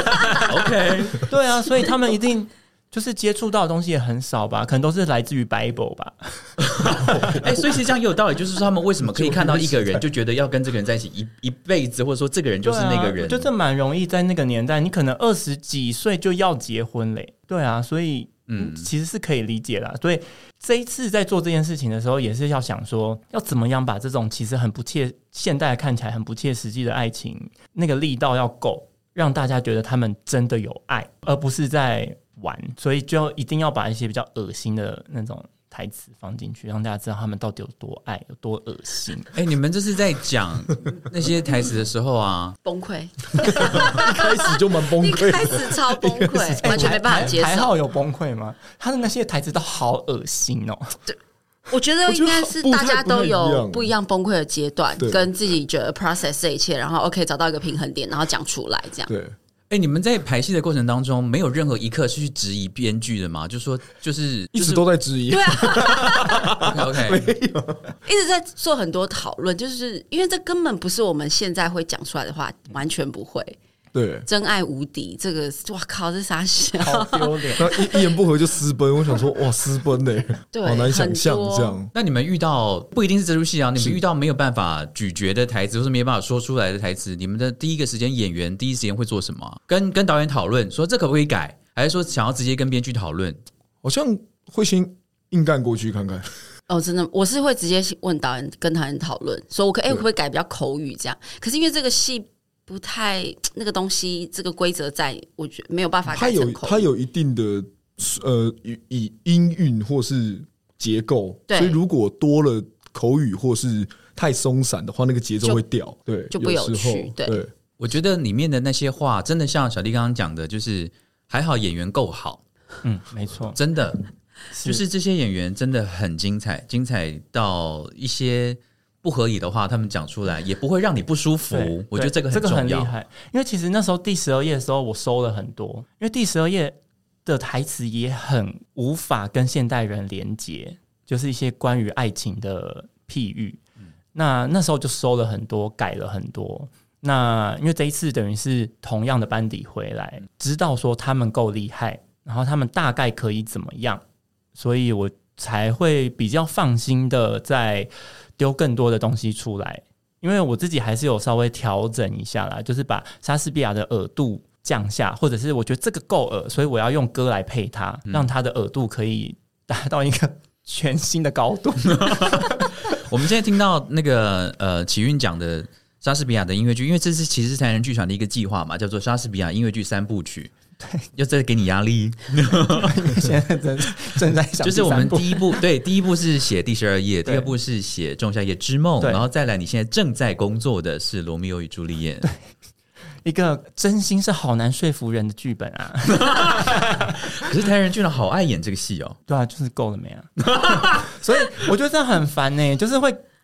OK，
对啊，所以他们一定就是接触到的东西也很少吧，可能都是来自于 Bible 吧。
所以其实这样也有道理，就是说他们为什么可以看到一个人就觉得要跟这个人在一起一辈子，或者说这个人就是那个人，
我觉得这蛮容易在那个年代，你可能20几岁就要结婚嘞。对啊，所以其实是可以理解啦。所以这一次在做这件事情的时候，也是要想说要怎么样把这种其实很不切现代看起来很不切实际的爱情，那个力道要够，让大家觉得他们真的有爱，而不是在玩。所以就一定要把一些比较恶心的那种台词放进去，让大家知道他们到底有多爱，有多恶心。
你们这是在讲那些台词的时候啊，
崩溃，
一开始就蛮崩溃，
一开始超崩溃，完全没办法接受。
还好有崩溃吗？他的那些台词都好恶心哦。
对，我觉得应该是大家都有不一样崩溃的阶段，跟自己觉得 process 这一切，然后 OK 找到一个平衡点，然后讲出来这样。
对。
你们在排戏的过程当中，没有任何一刻是去质疑编剧的吗？就说就是
一直都在质疑。
对啊
，OK，
没有，
一直在做很多讨论，就是因为这根本不是我们现在会讲出来的话，完全不会。
对，
真爱无敌，这个哇靠，这啥小
好丢脸！
一言不合就私奔，我想说哇，私奔
对，
好难想象这样。
那你们遇到不一定是这出戏啊，你们遇到没有办法咀嚼的台词，或是没有办法说出来的台词，你们的第一个时间演员第一时间会做什么？跟导演讨论说这可不可以改，还是说想要直接跟编剧讨论？
好像会先硬干过去看看。
真的，我是会直接问导演，跟导演讨论，说我可不可以改比较口语这样？可是因为这个戏不太那个东西，这个规则在，我觉得没有办法改成口语。
它有一定的以音韵或是结构，所以如果多了口语或是太松散的话，那个节奏会掉，对，
就不有趣。对，
我觉得里面的那些话，真的像小弟刚刚讲的，就是还好演员够好。
没错，
真的就是这些演员真的很精彩，精彩到一些不合理的话，他们讲出来也不会让你不舒服。我觉得这个很重要，
很厉害。因为其实那时候第12页的时候，我收了很多，因为第12页的台词也很无法跟现代人连结，就是一些关于爱情的譬喻。那时候就收了很多，改了很多。那因为这一次等于是同样的班底回来，知道说他们够厉害，然后他们大概可以怎么样，所以我才会比较放心的再丢更多的东西出来。因为我自己还是有稍微调整一下啦，就是把莎士比亚的耳度降下，或者是我觉得这个够耳，所以我要用歌来配它，让它的耳度可以达到一个全新的高度。
我们现在听到那个启运讲的莎士比亚的音乐剧，因为这是其实是台人剧团的一个计划嘛，叫做莎士比亚音乐剧3部曲。
对，
要再给你压力。
现在正在想，
就是我们第一部是写第12页，第2部是写仲夏夜之梦，然后再来你现在正在工作的是罗密欧与朱丽叶。
对，一个真心是好难说服人的剧本啊。
可是台人居然好爱演这个戏哦。
对啊，就是够了没啊？所以我觉得这样很烦呢，就是会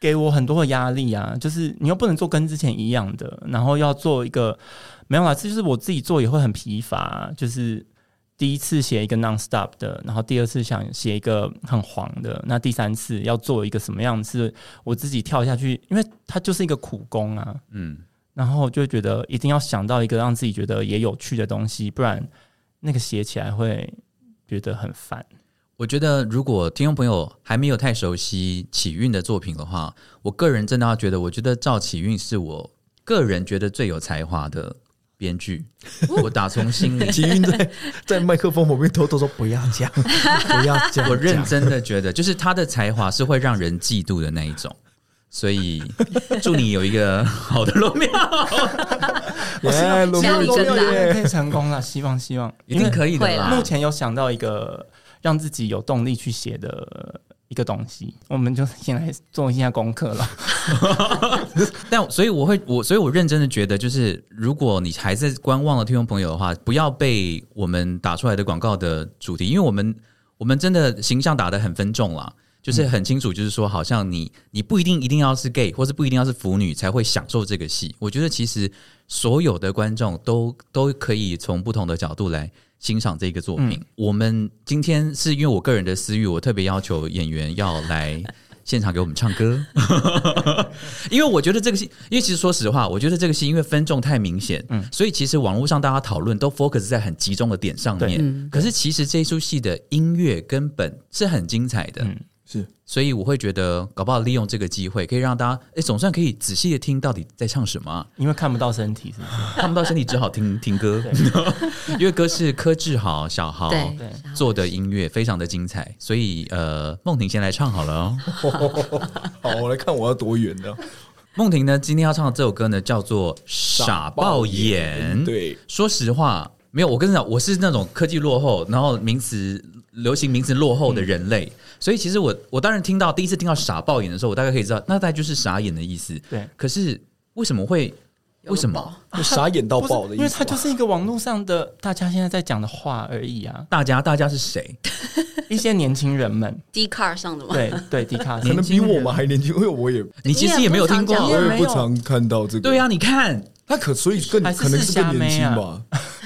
给我很多的压力啊，就是你又不能做跟之前一样的，然后要做一个没有啦，这就是我自己做也会很疲乏啊，就是第一次写一个 non-stop 的，然后第二次想写一个很黄的，那第三次要做一个什么样子，我自己跳下去，因为它就是一个苦工啊，然后就会觉得一定要想到一个让自己觉得也有趣的东西，不然那个写起来会觉得很烦。
我觉得如果听众朋友还没有太熟悉启运的作品的话，我个人真的要觉得，我觉得赵启运是我个人觉得最有才华的编剧，我打从心里。
启运在麦克风旁边偷偷说不要讲，不要讲。
我认真的觉得，就是他的才华是会让人嫉妒的那一种。所以祝你有一个好的罗密欧，
可以成功了，希望
一定可以的啦。
目前有想到一个让自己有动力去写的一个东西，我们就先来做一下功课了。
但所以我认真的觉得，就是如果你还在观望的听众朋友的话，不要被我们打出来的广告的主题，因为我们真的形象打得很分众啦。就是很清楚，就是说，好像你不一定要是 gay， 或是不一定要是腐女才会享受这个戏。我觉得其实所有的观众都可以从不同的角度来欣赏这个作品。我们今天是因为我个人的私欲，我特别要求演员要来现场给我们唱歌，因为我觉得这个戏，因为其实说实话，我觉得这个戏因为分众太明显，所以其实网络上大家讨论都 focus 在很集中的点上面。可是其实这一出戏的音乐根本是很精彩的。
是，
所以我会觉得搞不好利用这个机会可以让大家总算可以仔细的听到底在唱什么啊，
因为看不到身体，是不是？
看不到身体只好听歌因为歌是柯志豪小豪做的音乐，非常的精彩。所以梦婷先来唱好了哦。
好，我来看我要多远的。
梦婷呢今天要唱的这首歌呢叫做傻爆眼。
对，
说实话没有，我跟你讲，我是那种科技落后，然后流行名词落后的人类，所以其实我当然第一次听到傻爆眼的时候，我大概可以知道，那大概就是傻眼的意思。对，可是为什么
傻眼到爆的意思？
因为它就是一个网络上的大家现在在讲的话而已啊。
大家是谁？
一些年轻人们
，Dcard 上的吗？
对 Dcard
可能比我们还年轻，因为我也
你其实也没有听过，
我也不常看到这个。
对啊，你看
他所以可能是更年轻吧。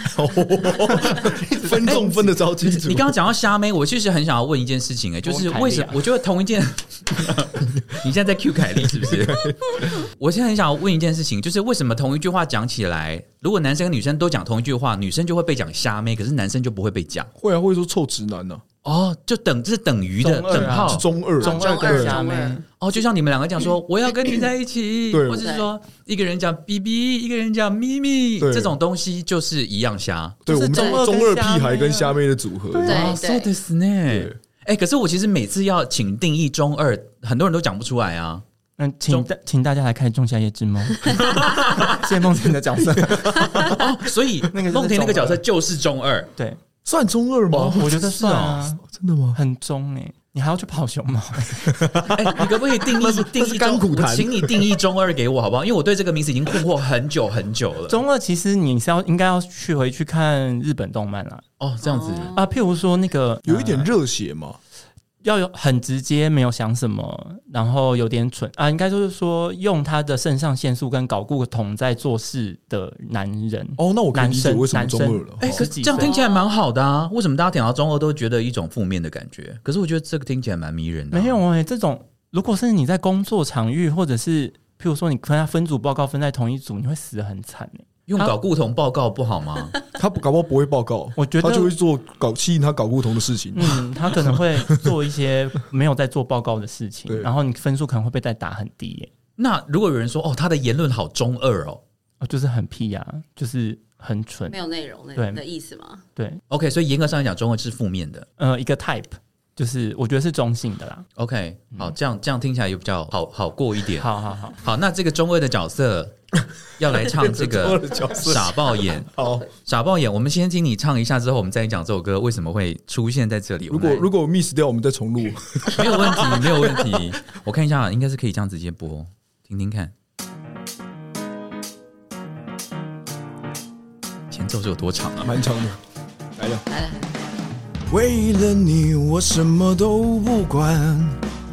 分众分得着清楚。
你刚刚讲到虾妹，我其实很想要问一件事情，就是为什么？我觉得同一件，你现在在 Q 凯莉是不是？我现在很想要问一件事情，就是为什么同一句话讲起来，如果男生跟女生都讲同一句话，女生就会被讲虾妹，可是男生就不会被讲？
会啊，会说臭直男呢。
就这是等于的等号，
是中二
虾妹。
就像你们两个讲说我要跟你在一起，或者是说一个人讲 BB， 一个人讲咪咪，这种东西就是一样瞎。
对，我们中二屁孩跟虾妹的组合。
对，
そうですね。可是我其实每次要请定义中二，很多人都讲不出来啊。
请大家来看《仲夏夜之梦》，谢谢梦婷的角色。
所以梦婷那个角色就是中二，
对。
算中二吗？
我觉得算啊，
真的吗？
很中你还要去跑熊猫？
你可不可以定义
甘苦谈？
请你定义中二给我好不好？因为我对这个名词已经困惑很久很久了。
中二其实你是应该要回去看日本动漫啦。
这样子
啊，譬如说那个
有一点热血嘛。
要有很直接，没有想什么，然后有点蠢啊，应该就是说用他的肾上腺素跟睾固酮在做事的男人。
那我可以理解为什么中二了。
可是这样听起来蛮好的啊，为什么大家听到中二都觉得一种负面的感觉？可是我觉得这个听起来蛮迷人的。
没有这种如果是你在工作场域，或者是譬如说你跟他分组报告分在同一组，你会死得很惨
用睾固酮报告不好吗？
他搞不好不会报告，
我觉得
他就会做吸引他睾固酮的事情。
他可能会做一些没有在做报告的事情，然后你分数可能会被再打很低
那如果有人说他的言论好中二
就是很屁呀，就是很蠢，
没有内容的意思吗？
对
，OK， 所以严格上来讲，中二是负面的。
一个 type。就是我觉得是中性的啦。
OK， 好，这样听起来也比较好过一点。
好，
那这个中二的角色要来唱这个傻爆眼。
好，
傻爆眼，我们先听你唱一下，之后我们再讲这首歌为什么会出现在这里。
如果 miss 掉，我们再重录。
没有问题，没有问题。我看一下，应该是可以这样直接播，听听看。前奏是有多长啊？
蛮长的。来了。
来了。
为了你，我什么都不管，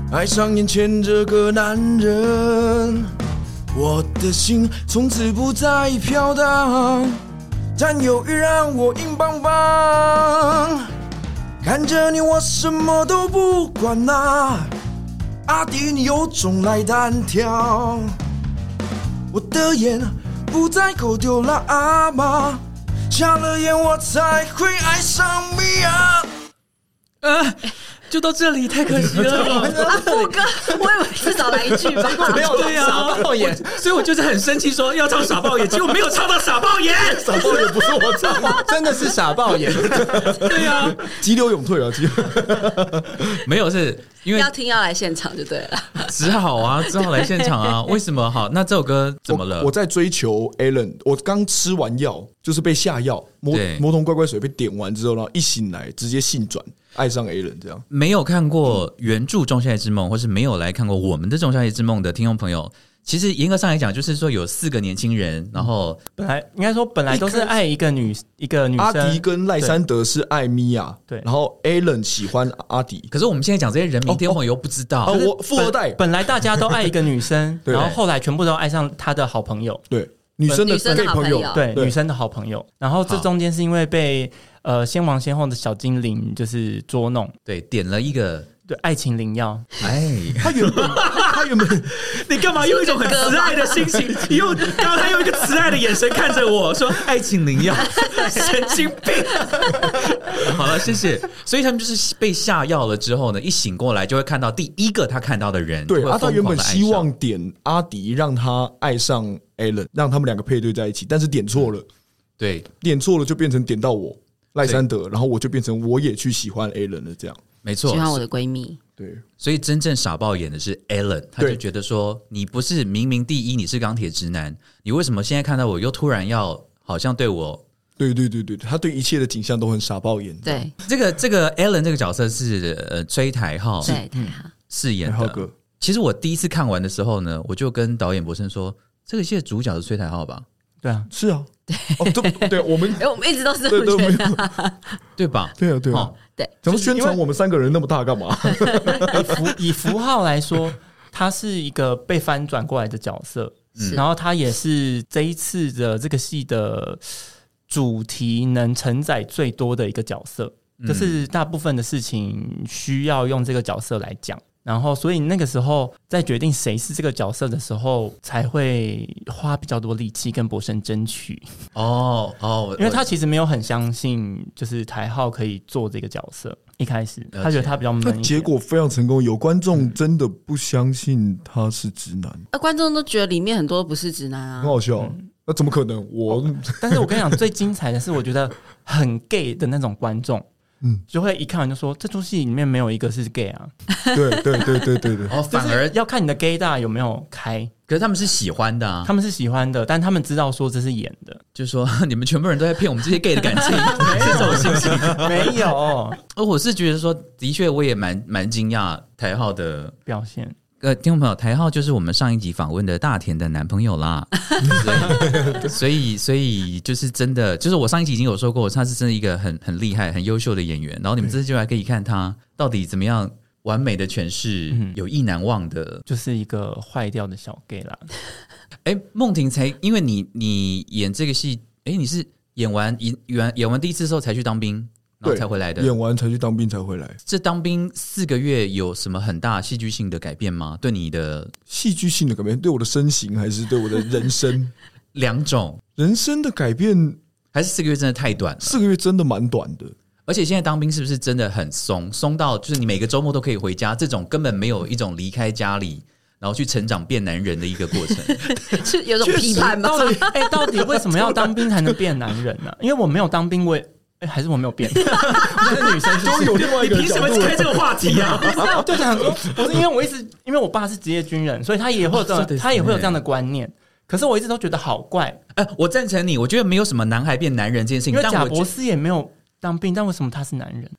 爱上眼前这个男人，我的心从此不再飘荡，占有欲让我硬邦邦。看着你，我什么都不管啊，阿弟，你有种来单挑。我的眼不再够丢了阿妈，瞎了眼我才会爱上你啊。
就到这里，太可惜了。
副歌，我以为至少来一句吧。
没有
对啊，
傻爆眼，
所以我就是很生气，说要唱傻爆眼，结果没有唱到傻爆眼。
傻爆眼不是我唱的，
真的是傻爆眼。
对啊，
急流勇退啊，
没有是因为
要听要来现场就对了。
只好来现场啊。为什么好？那这首歌怎么了？
我在追求 Alan， 我刚吃完药，就是被下药，魔童乖乖水被点完之后，然后一醒来直接性转，爱上 Alan 这样。
没有看过原著《仲夏夜之梦》，或是没有来看过我们的《仲夏夜之梦》的听众朋友，其实严格上来讲，就是说有4个年轻人，然后
本来都是爱一个女生，
阿迪跟赖山德是爱米娅，
对，
然后 Alan 喜欢阿迪。
可是我们现在讲这些人名，听众朋友又不知道。
我富二代，
本来大家都爱一个女生，然后后来全部都爱上她的好朋友，
对，女生的 gay 朋友，
对，女生的好朋友。然后这中间是因为被先王先后的小精灵就是捉弄，
对，点了一个
对爱情灵药。
他原本
你干嘛用一种很慈爱的心情？刚刚他用一个慈爱的眼神看着我说：“爱情灵药，神经病。”好了，谢谢。所以他们就是被下药了之后呢，一醒过来就会看到第一个他看到的人。
对，他原本希望点阿迪让他爱上 Alan， 让他们2个配对在一起，但是点错了。
对，
点错了就变成点到我赖山德，然后我就变成我也去喜欢 Alan 了，这样。
没错，
喜欢我的闺蜜。
对，
所以真正傻爆眼的是 Alan， 他就觉得说，你不是明明第一你是钢铁直男，你为什么现在看到我又突然要好像对我？
对，他对一切的景象都很傻爆眼。
对，
这个 Alan 这个角色是崔台浩饰演的。其实我第一次看完的时候呢，我就跟导演博生说，这个戏的主角是崔台浩吧？
对啊，
是啊，对，我们
一直都是这么觉得，
对吧？
对啊，
对，
怎么宣传我们3个人那么大干嘛？
以符号来说，他是一个被翻转过来的角色，然后他也是这一次的这个戏的主题能承载最多的一个角色，就是大部分的事情需要用这个角色来讲。然后，所以那个时候在决定谁是这个角色的时候，才会花比较多力气跟博生争取。因为他其实没有很相信，就是台浩可以做这个角色。一开始他觉得他比较闷一点，
结果非常成功。有观众真的不相信他是直男，
观众都觉得里面很多不是直男啊，
很好笑。那怎么可能？
但是我跟你讲，最精彩的是，我觉得很 gay 的那种观众。就会一看完就说这出戏里面没有一个是 gay 啊。
对，
反而要看你的 gay 大有没有开。
可是他们是喜欢的啊，
他们是喜欢的，但他们知道说这是演的，
就是说你们全部人都在骗我们这些 gay 的感情，是这种心情。
没有，
我是觉得说，的确我也蛮惊讶台浩的
表现。
听众朋友，台浩就是我们上一集访问的大田的男朋友啦，所以就是真的，就是我上一集已经有说过，他是真的一个很厉害、很优秀的演员。然后你们这次就来可以看他到底怎么样完美的诠释有意难忘的，
就是一个坏掉的小 gay 啦。
梦婷才因为你演这个戏，你是演完第一次之后才去当兵。然后才回来的，
演完才去当兵才回来。
这当兵4个月有什么很大戏剧性的改变吗？对你的
戏剧性的改变，对我的身形还是对我的人生
？2种
人生的改变，
还是4个月真的太短了
？4个月真的蛮短的。
而且现在当兵是不是真的很松到就是你每个周末都可以回家？这种根本没有一种离开家里然后去成长变男人的一个过程，
是有种批判吗？
到底为什么要当兵才能变男人呢？因为我没有当兵，还是我没有变，我是女生是不是，
都有另外一个
你凭什么开这个话题啊？
我就想说，不是因为因为我爸是职业军人，所以他也会有这样的观念。可是我一直都觉得好怪。
我赞成你，我觉得没有什么男孩变男人这件事情。
因为贾博士也没有当兵，但为什么他是男人？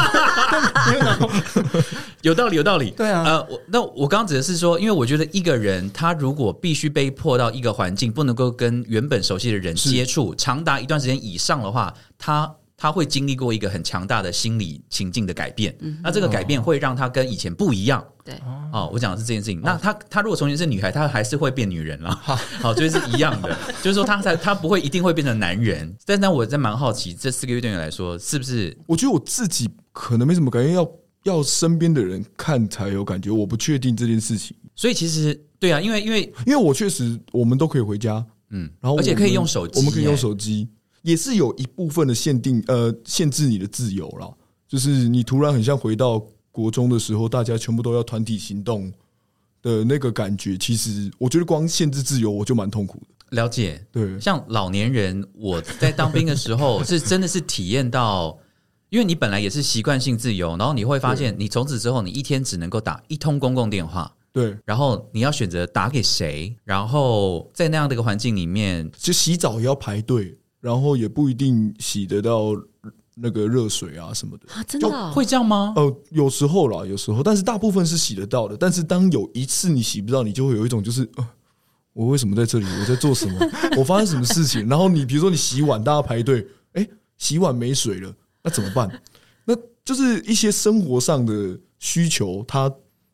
有道理。
对啊，
那我刚刚指的是说，因为我觉得一个人他如果必须被迫到一个环境，不能够跟原本熟悉的人接触长达一段时间以上的话，他他会经历过一个很强大的心理情境的改变，那这个改变会让他跟以前不一样。
对，
我讲的是这件事情。那他如果从前是女孩，他还是会变女人啦。好，就是一样的，就是说他不会一定会变成男人。但我在蛮好奇，这4个月对你来说是不是？
我觉得我自己可能没什么感觉，要身边的人看才有感觉，我不确定这件事情。
所以其实对啊，因为
我确实我们都可以回家，然后
而且可以用手机，
我们可以用手机，也是有一部分的限制你的自由啦。就是你突然很像回到国中的时候，大家全部都要团体行动的那个感觉，其实我觉得光限制自由我就蛮痛苦的。
了解，
对，
像老年人，我在当兵的时候是真的是体验到，因为你本来也是习惯性自由，然后你会发现，你从此之后，你一天只能够打1通公共电话，
对，
然后你要选择打给谁，然后在那样的一个环境里面，
就洗澡也要排队，然后也不一定洗得到那个热水啊什么的
啊，真的哦
会这样吗？
有时候啦，有时候，但是大部分是洗得到的。但是当有一次你洗不到，你就会有一种就是我为什么在这里？我在做什么？我发生什么事情？然后你比如说你洗碗，大家排队，洗碗没水了，那怎么办？那就是一些生活上的需求，它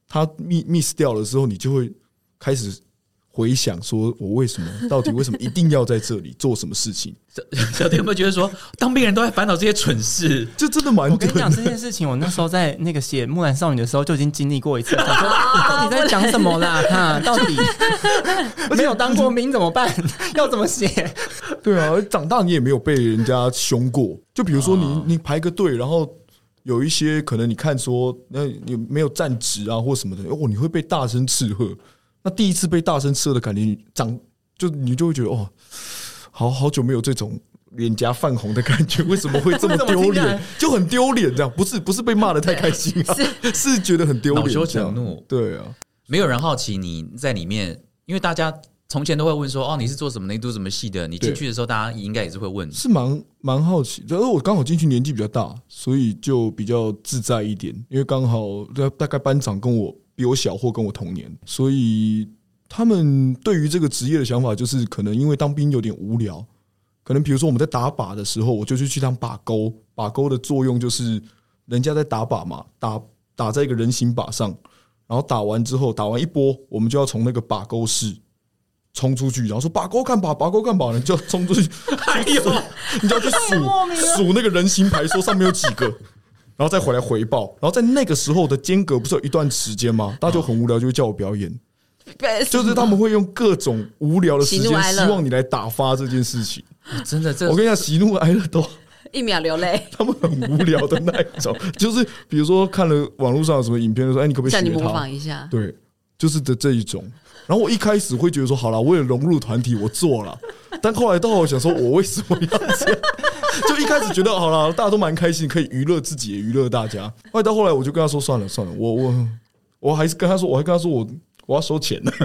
miss 掉了之后，你就会开始回想说，我到底为什么一定要在这里做什么事情？
小弟有没有觉得说，当兵人都在烦恼这些蠢事？
就真的蛮……
我跟你讲这件事情，我那时候在那个写《木兰少女》的时候就已经经历过一次。想说你到底在讲什么啦？哈，到底没有当过兵怎么办？要怎么写？
对啊，长大你也没有被人家凶过。就比如说你排个队，然后有一些可能你看说你没有站直啊或什么的，你会被大声斥喝。那第一次被大声斥喝的感觉，你就会觉得好久没有这种脸颊泛红的感觉，为什么会这么丢脸？就很丢脸，这样不是被骂的太开心啊，是觉得很丢脸，
恼羞成怒。
对啊，没
有人好奇你在里面，因为大家从前都会问说，你是做什么的？你读什么系的？你进去的时候，大家应该也是会问，
是蛮好奇。但是我刚好进去年纪比较大，所以就比较自在一点，因为刚好大概班长比我小或跟我同年，所以他们对于这个职业的想法就是可能因为当兵有点无聊，可能比如说我们在打靶的时候，我就去当靶钩。靶钩的作用就是人家在打靶嘛，打在一个人形靶上，然后打完之后，打完一波，我们就要从那个靶钩室冲出去，然后说靶钩看靶，靶钩看靶，你就要冲出去，你就要去数那个人形牌，说上面有几个。然后再回来回报，然后在那个时候的间隔不是有一段时间吗？大家就很无聊，就会叫我表演，就是他们会用各种无聊的时间，希望你来打发这件事情。
真的，
我跟你讲，喜怒哀乐都
1秒流泪，
他们很无聊的那一种，就是比如说看了网络上有什么影片，就说你可不可以学他？
叫你模仿一下，
对，就是这一种。然后我一开始会觉得说，好啦，为了融入团体，我做了。但后来到我想说，我为什么要这样？就一开始觉得好啦，大家都蛮开心，可以娱乐自己，也娱乐大家。后来我就跟他说，算了，我还是跟他说，我要收钱了。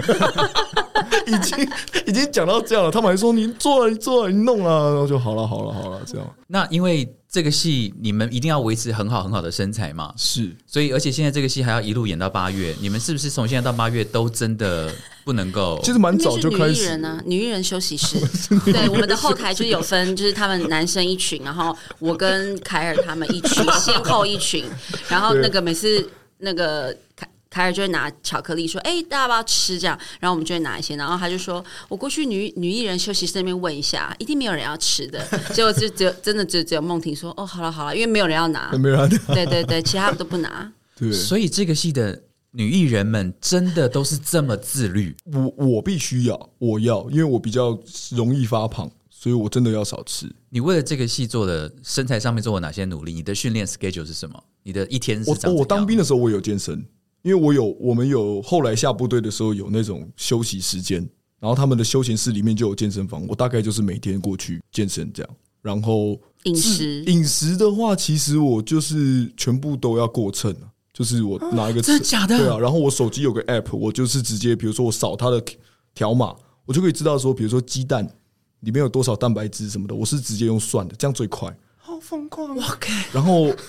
已经讲到这样了，他们还说你做了，你弄了，然后就好了，这样。
那因为这个戏你们一定要维持很好的身材嘛，
是，
所以而且现在这个戏还要一路演到8月，你们是不是从现在到8月都真的不能够？
其实蛮早就开始。
女艺人啊，女艺人休息室，对，我们的后台就是有分，就是他们男生一群，然后我跟凯尔他们一群，先后一群，然后那个每次那个凯尔就会拿巧克力说：“大家要不要吃？”这样，然后我们就会拿一些，然后他就说：“我过去女艺人休息室那边问一下，一定没有人要吃的。”结果就只有梦婷说：“好了，因为没有人要拿，
没有人要拿，
对，其他都不拿。”
对，
所以这个戏的女艺人们真的都是这么自律。
我必须要，因为我比较容易发胖，所以我真的要少吃。
你为了这个戏做的身材上面做了哪些努力？你的训练 schedule 是什么？你的一天是长怎样？
我当兵的时候我有健身。因为我们有后来下部队的时候有那种休息时间，然后他们的休闲室里面就有健身房，我大概就是每天过去健身这样。然后饮食的话，其实我就是全部都要过秤，就是我拿一个
真的假的？
对啊，然后我手机有个 app， 我就是直接比如说我扫它的条码，我就可以知道说，比如说鸡蛋里面有多少蛋白质什么的，我是直接用算的，这样最快。
好疯狂！
然后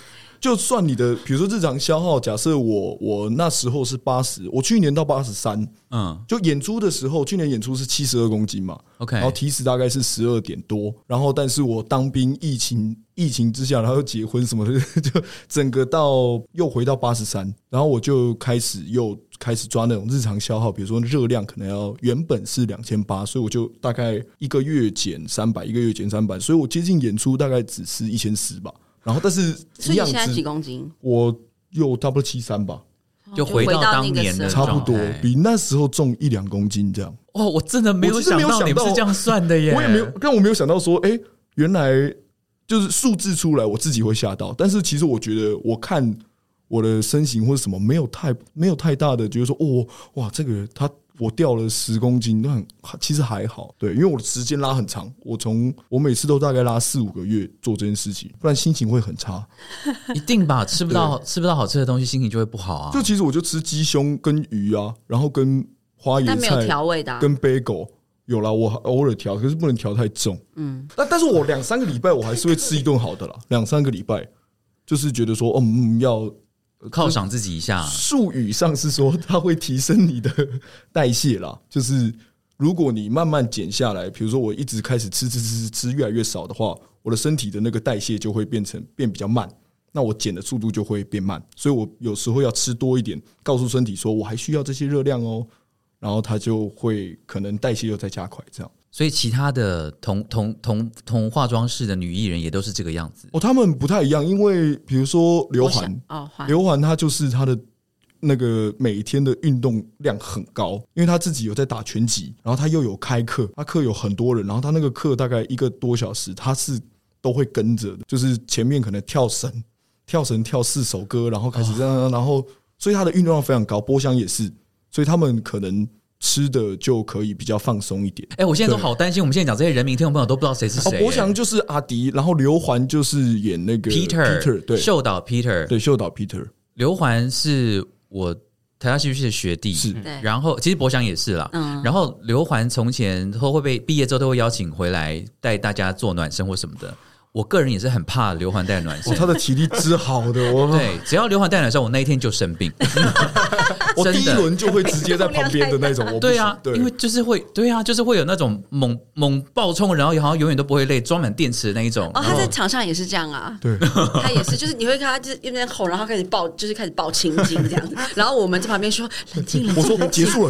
就算你的比如说日常消耗，假设我那时候是80，我去年到83，就演出的时候，去年演出是72公斤嘛
，OK，
然后体脂大概是12点多，然后但是我当兵疫情之下，然后又结婚什么的，就整个又回到83，然后我就开始抓那种日常消耗，比如说热量可能原本是2800，所以我就大概一个月减300，一个月减300，所以我接近演出大概只是1400吧。然后但是
所以你现在几公斤？
我有差不多73吧，
就回到当年的
差不多，比那时候重1-2公斤这样。
哇，我真的没有想到你们是这样算的耶！
我也没有，但我没有想到说，原来就是数字出来，我自己会吓到。但是其实我觉得，我看我的身形或者什么，没有太大的觉得说，哇，这个我掉了10公斤，其实还好。对，因为我的时间拉很长，我每次都大概拉4-5个月做这件事情，不然心情会很差。
一定吧，吃不到好吃的东西，心情就会不好啊。
就其实我就吃鸡胸跟鱼啊，然后跟花椰菜，
但没有调味的，
跟bagel。有啦，我偶尔调，可是不能调太重。但是我2-3个礼拜我还是会吃一顿好的啦。2-3个礼拜，就是觉得说，要
犒赏自己一下。
术语上是说，它会提升你的代谢啦。就是如果你慢慢减下来，比如说我一直开始吃越来越少的话，我的身体的那个代谢就会变比较慢，那我减的速度就会变慢。所以我有时候要吃多一点，告诉身体说我还需要这些热量哦。然后它就会可能代谢又再加快，这样。
所以其他的同化妆室的女艺人也都是这个样子。
他们不太一样，因为比如说刘环她就是她的那个每天的运动量很高，因为她自己有在打拳击，然后她又有开课，她课有很多人，然后她那个课大概1个多小时，她是都会跟着的，就是前面可能跳绳跳4首歌，然后开始这样，然后所以她的运动量非常高。波香也是。所以他们可能吃的就可以比较放松一点。
我现在都好担心，我们现在讲这些人名，听众朋友都不知道谁是谁。
博翔就是阿迪，然后刘环就是演那个 Peter， 对，
秀导 Peter，
对，秀导 Peter。
刘环是我台大戏剧系的学弟，
是。
然后其实博翔也是啦。然后刘环从前都会被毕业之后都会邀请回来带大家做暖身或什么的。我个人也是很怕刘环带暖身，
他的体力之好的，
对，只要刘环带暖身，我那一天就生病。
我第一轮就会直接在旁边的那种。
对啊，因为就是会，对啊，就是会有那种猛爆冲，然后好像永远都不会累，装满电池的那一种。
他在场上也是这样啊，对，他也是，就是你会看他就是一边吼，然后开始爆青筋这样子，然后我们在旁边说冷静，
我说结束了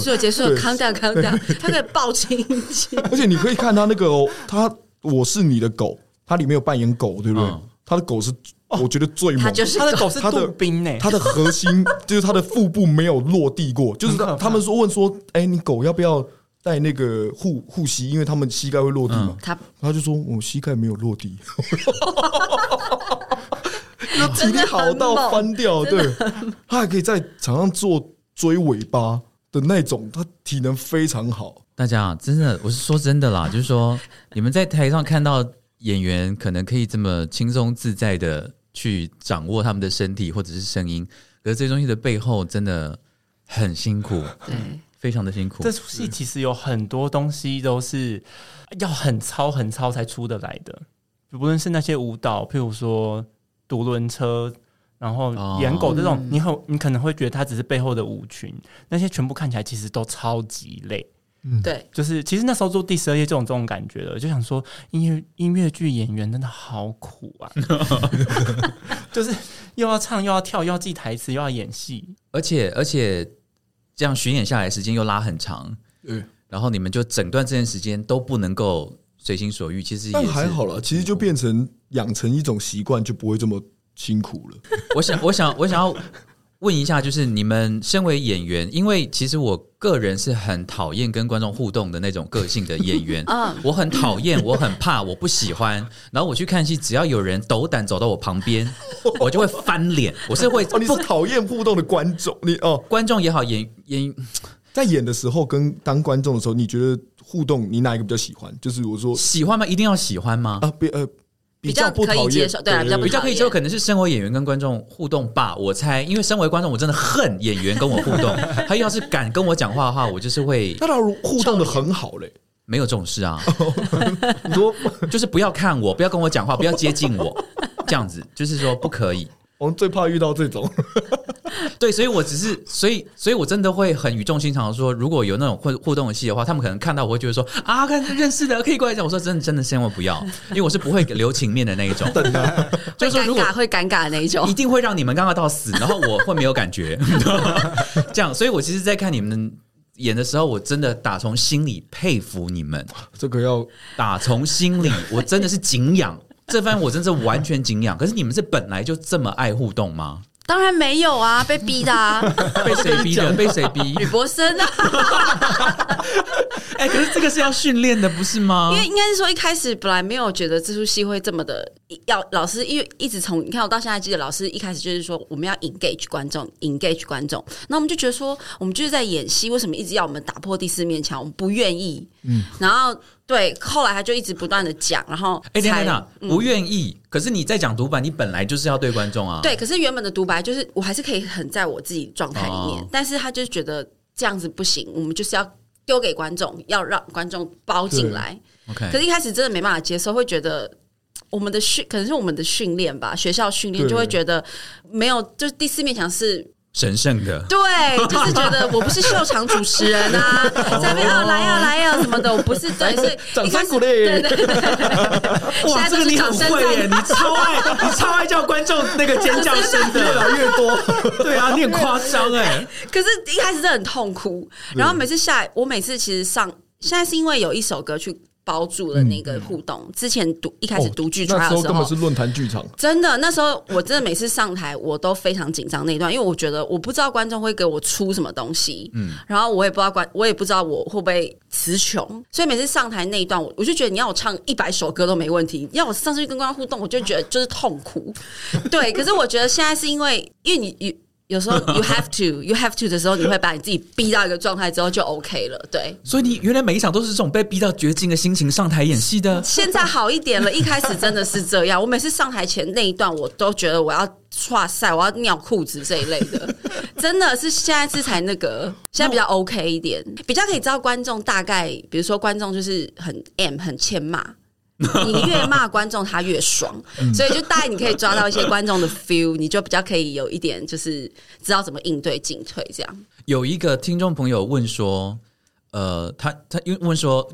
，calm down，他可以爆青筋，
而且你可以看他那个我是你的狗。它里面有扮演狗，对不对？它的狗是我觉得最猛，
它
的狗是杜宾欸，
它的核心就是它的腹部没有落地过，就是他们问说，你狗要不要带那个护膝？因为他们膝盖会落地嘛。他就说我膝盖没有落地，那体力好到翻掉，对，他还可以在场上做追尾巴的那种，他体能非常好。
大家真的，我是说真的啦，就是说你们在台上看到演员可能可以这么轻松自在的去掌握他们的身体或者是声音，可是这些东西的背后真的很辛苦，对，非常的辛苦。
这出戏其实有很多东西都是要很操才出得来的，不论是那些舞蹈，譬如说独轮车，然后演狗这种，你可能会觉得它只是背后的舞群，那些全部看起来其实都超级累。
对，
就是其实那时候做第12页这种感觉了，就想说音乐剧演员真的好苦啊，就是又要唱又要跳又要记台词又要演戏，
而且这样巡演下来时间又拉很长，然后你们就整段这段时间都不能够随心所欲，其实也是，
但还好了，其实就变成养成一种习惯，就不会这么辛苦了。
我想要问一下，就是你们身为演员，因为其实我个人是很讨厌跟观众互动的那种个性的演员，我很讨厌，我很怕，我不喜欢。然后我去看戏，只要有人斗胆走到我旁边，我就会翻脸。我是会
你是讨厌互动的观众，
观众也好，演
在演的时候跟当观众的时候，你觉得互动你哪一个比较喜欢？就是我说
喜欢吗？一定要喜欢吗？
比较可以接受，对啊，
比较可以接受，可能是身为演员跟观众互动吧。我猜，因为身为观众，我真的恨演员跟我互动。他要是敢跟我讲话的话，我就是会。
他互动的很好嘞，
没有这种事啊。你说就是不要看我，不要跟我讲话，不要接近我，这样子就是说不可以。
我们最怕遇到这种。
对，所以我只是，所以我真的会很语重心长的说，如果有那种互动的戏的话，他们可能看到我会觉得说啊，看认识的可以过来讲。我说真的千万不要，因为我是不会留情面的那一种，就是说如果
会尴尬的那一种，
一定会让你们尴尬到死，然后我会没有感觉，这样。所以我其实，在看你们演的时候，我真的打从心里佩服你们。
这个要
打从心里，我真的是敬仰。这番我真是完全敬仰。可是你们是本来就这么爱互动吗？
当然没有啊，被逼的啊。
被谁逼的？被谁逼？
吕伯森啊。
可是这个是要训练的，不是吗？
因为应该是说一开始本来没有觉得这出戏会这么的，要老师因为一直从你看我到现在记得老师一开始就是说我们要 engage 观众，那我们就觉得说我们就是在演戏，为什么一直要我们打破第四面墙？我们不愿意。然后对，后来他就一直不断的讲，然后
不愿意。可是你在讲独白，你本来就是要对观众啊。
对，可是原本的独白就是我还是可以很在我自己状态里面，但是他就觉得这样子不行，我们就是要丢给观众，要让观众包进来。
Okay.
可是一开始真的没办法接受，会觉得我们的可能是我们的训练吧，学校训练就会觉得没有，就是第四面墙是
神圣的，
对，就是觉得我不是秀场主持人啊，在那边来啊什么的，我不是对，所以
掌声鼓励，
对，
哇，这个你很会耶，你超爱叫观众那个尖叫声的，
越来越多，
对啊，你很夸张哎。
可是一开始真的很痛苦，然后每次下来，我每次其实现在是因为有一首歌去包住了那个互动。之前一开始读剧出来的时候，
那时候根本是论坛剧场。真
的，那时候我真的每次上台，我都非常紧张那一段，因为我觉得我不知道观众会给我出什么东西，然后我也不知道我会不会词穷，所以每次上台那一段，我就觉得你要我唱100首歌都没问题，要我上去跟观众互动，我就觉得就是痛苦。对，可是我觉得现在是因为你。有时候 you have to 的时候，你会把你自己逼到一个状态之后就 OK 了，对。所
以你原来每一场都是这种被逼到绝境的心情上台演戏的。
现在好一点了，一开始真的是这样。我每次上台前那一段，我都觉得我要唰塞，我要尿裤子这一类的，真的是现在是才那个，现在比较 OK 一点，比较可以知道观众大概，比如说观众就是很 M 很欠骂。你越骂观众他越爽，所以就大概你可以抓到一些观众的 feel， 你就比较可以有一点就是知道怎么应对进退这样。
有一个听众朋友问说，他问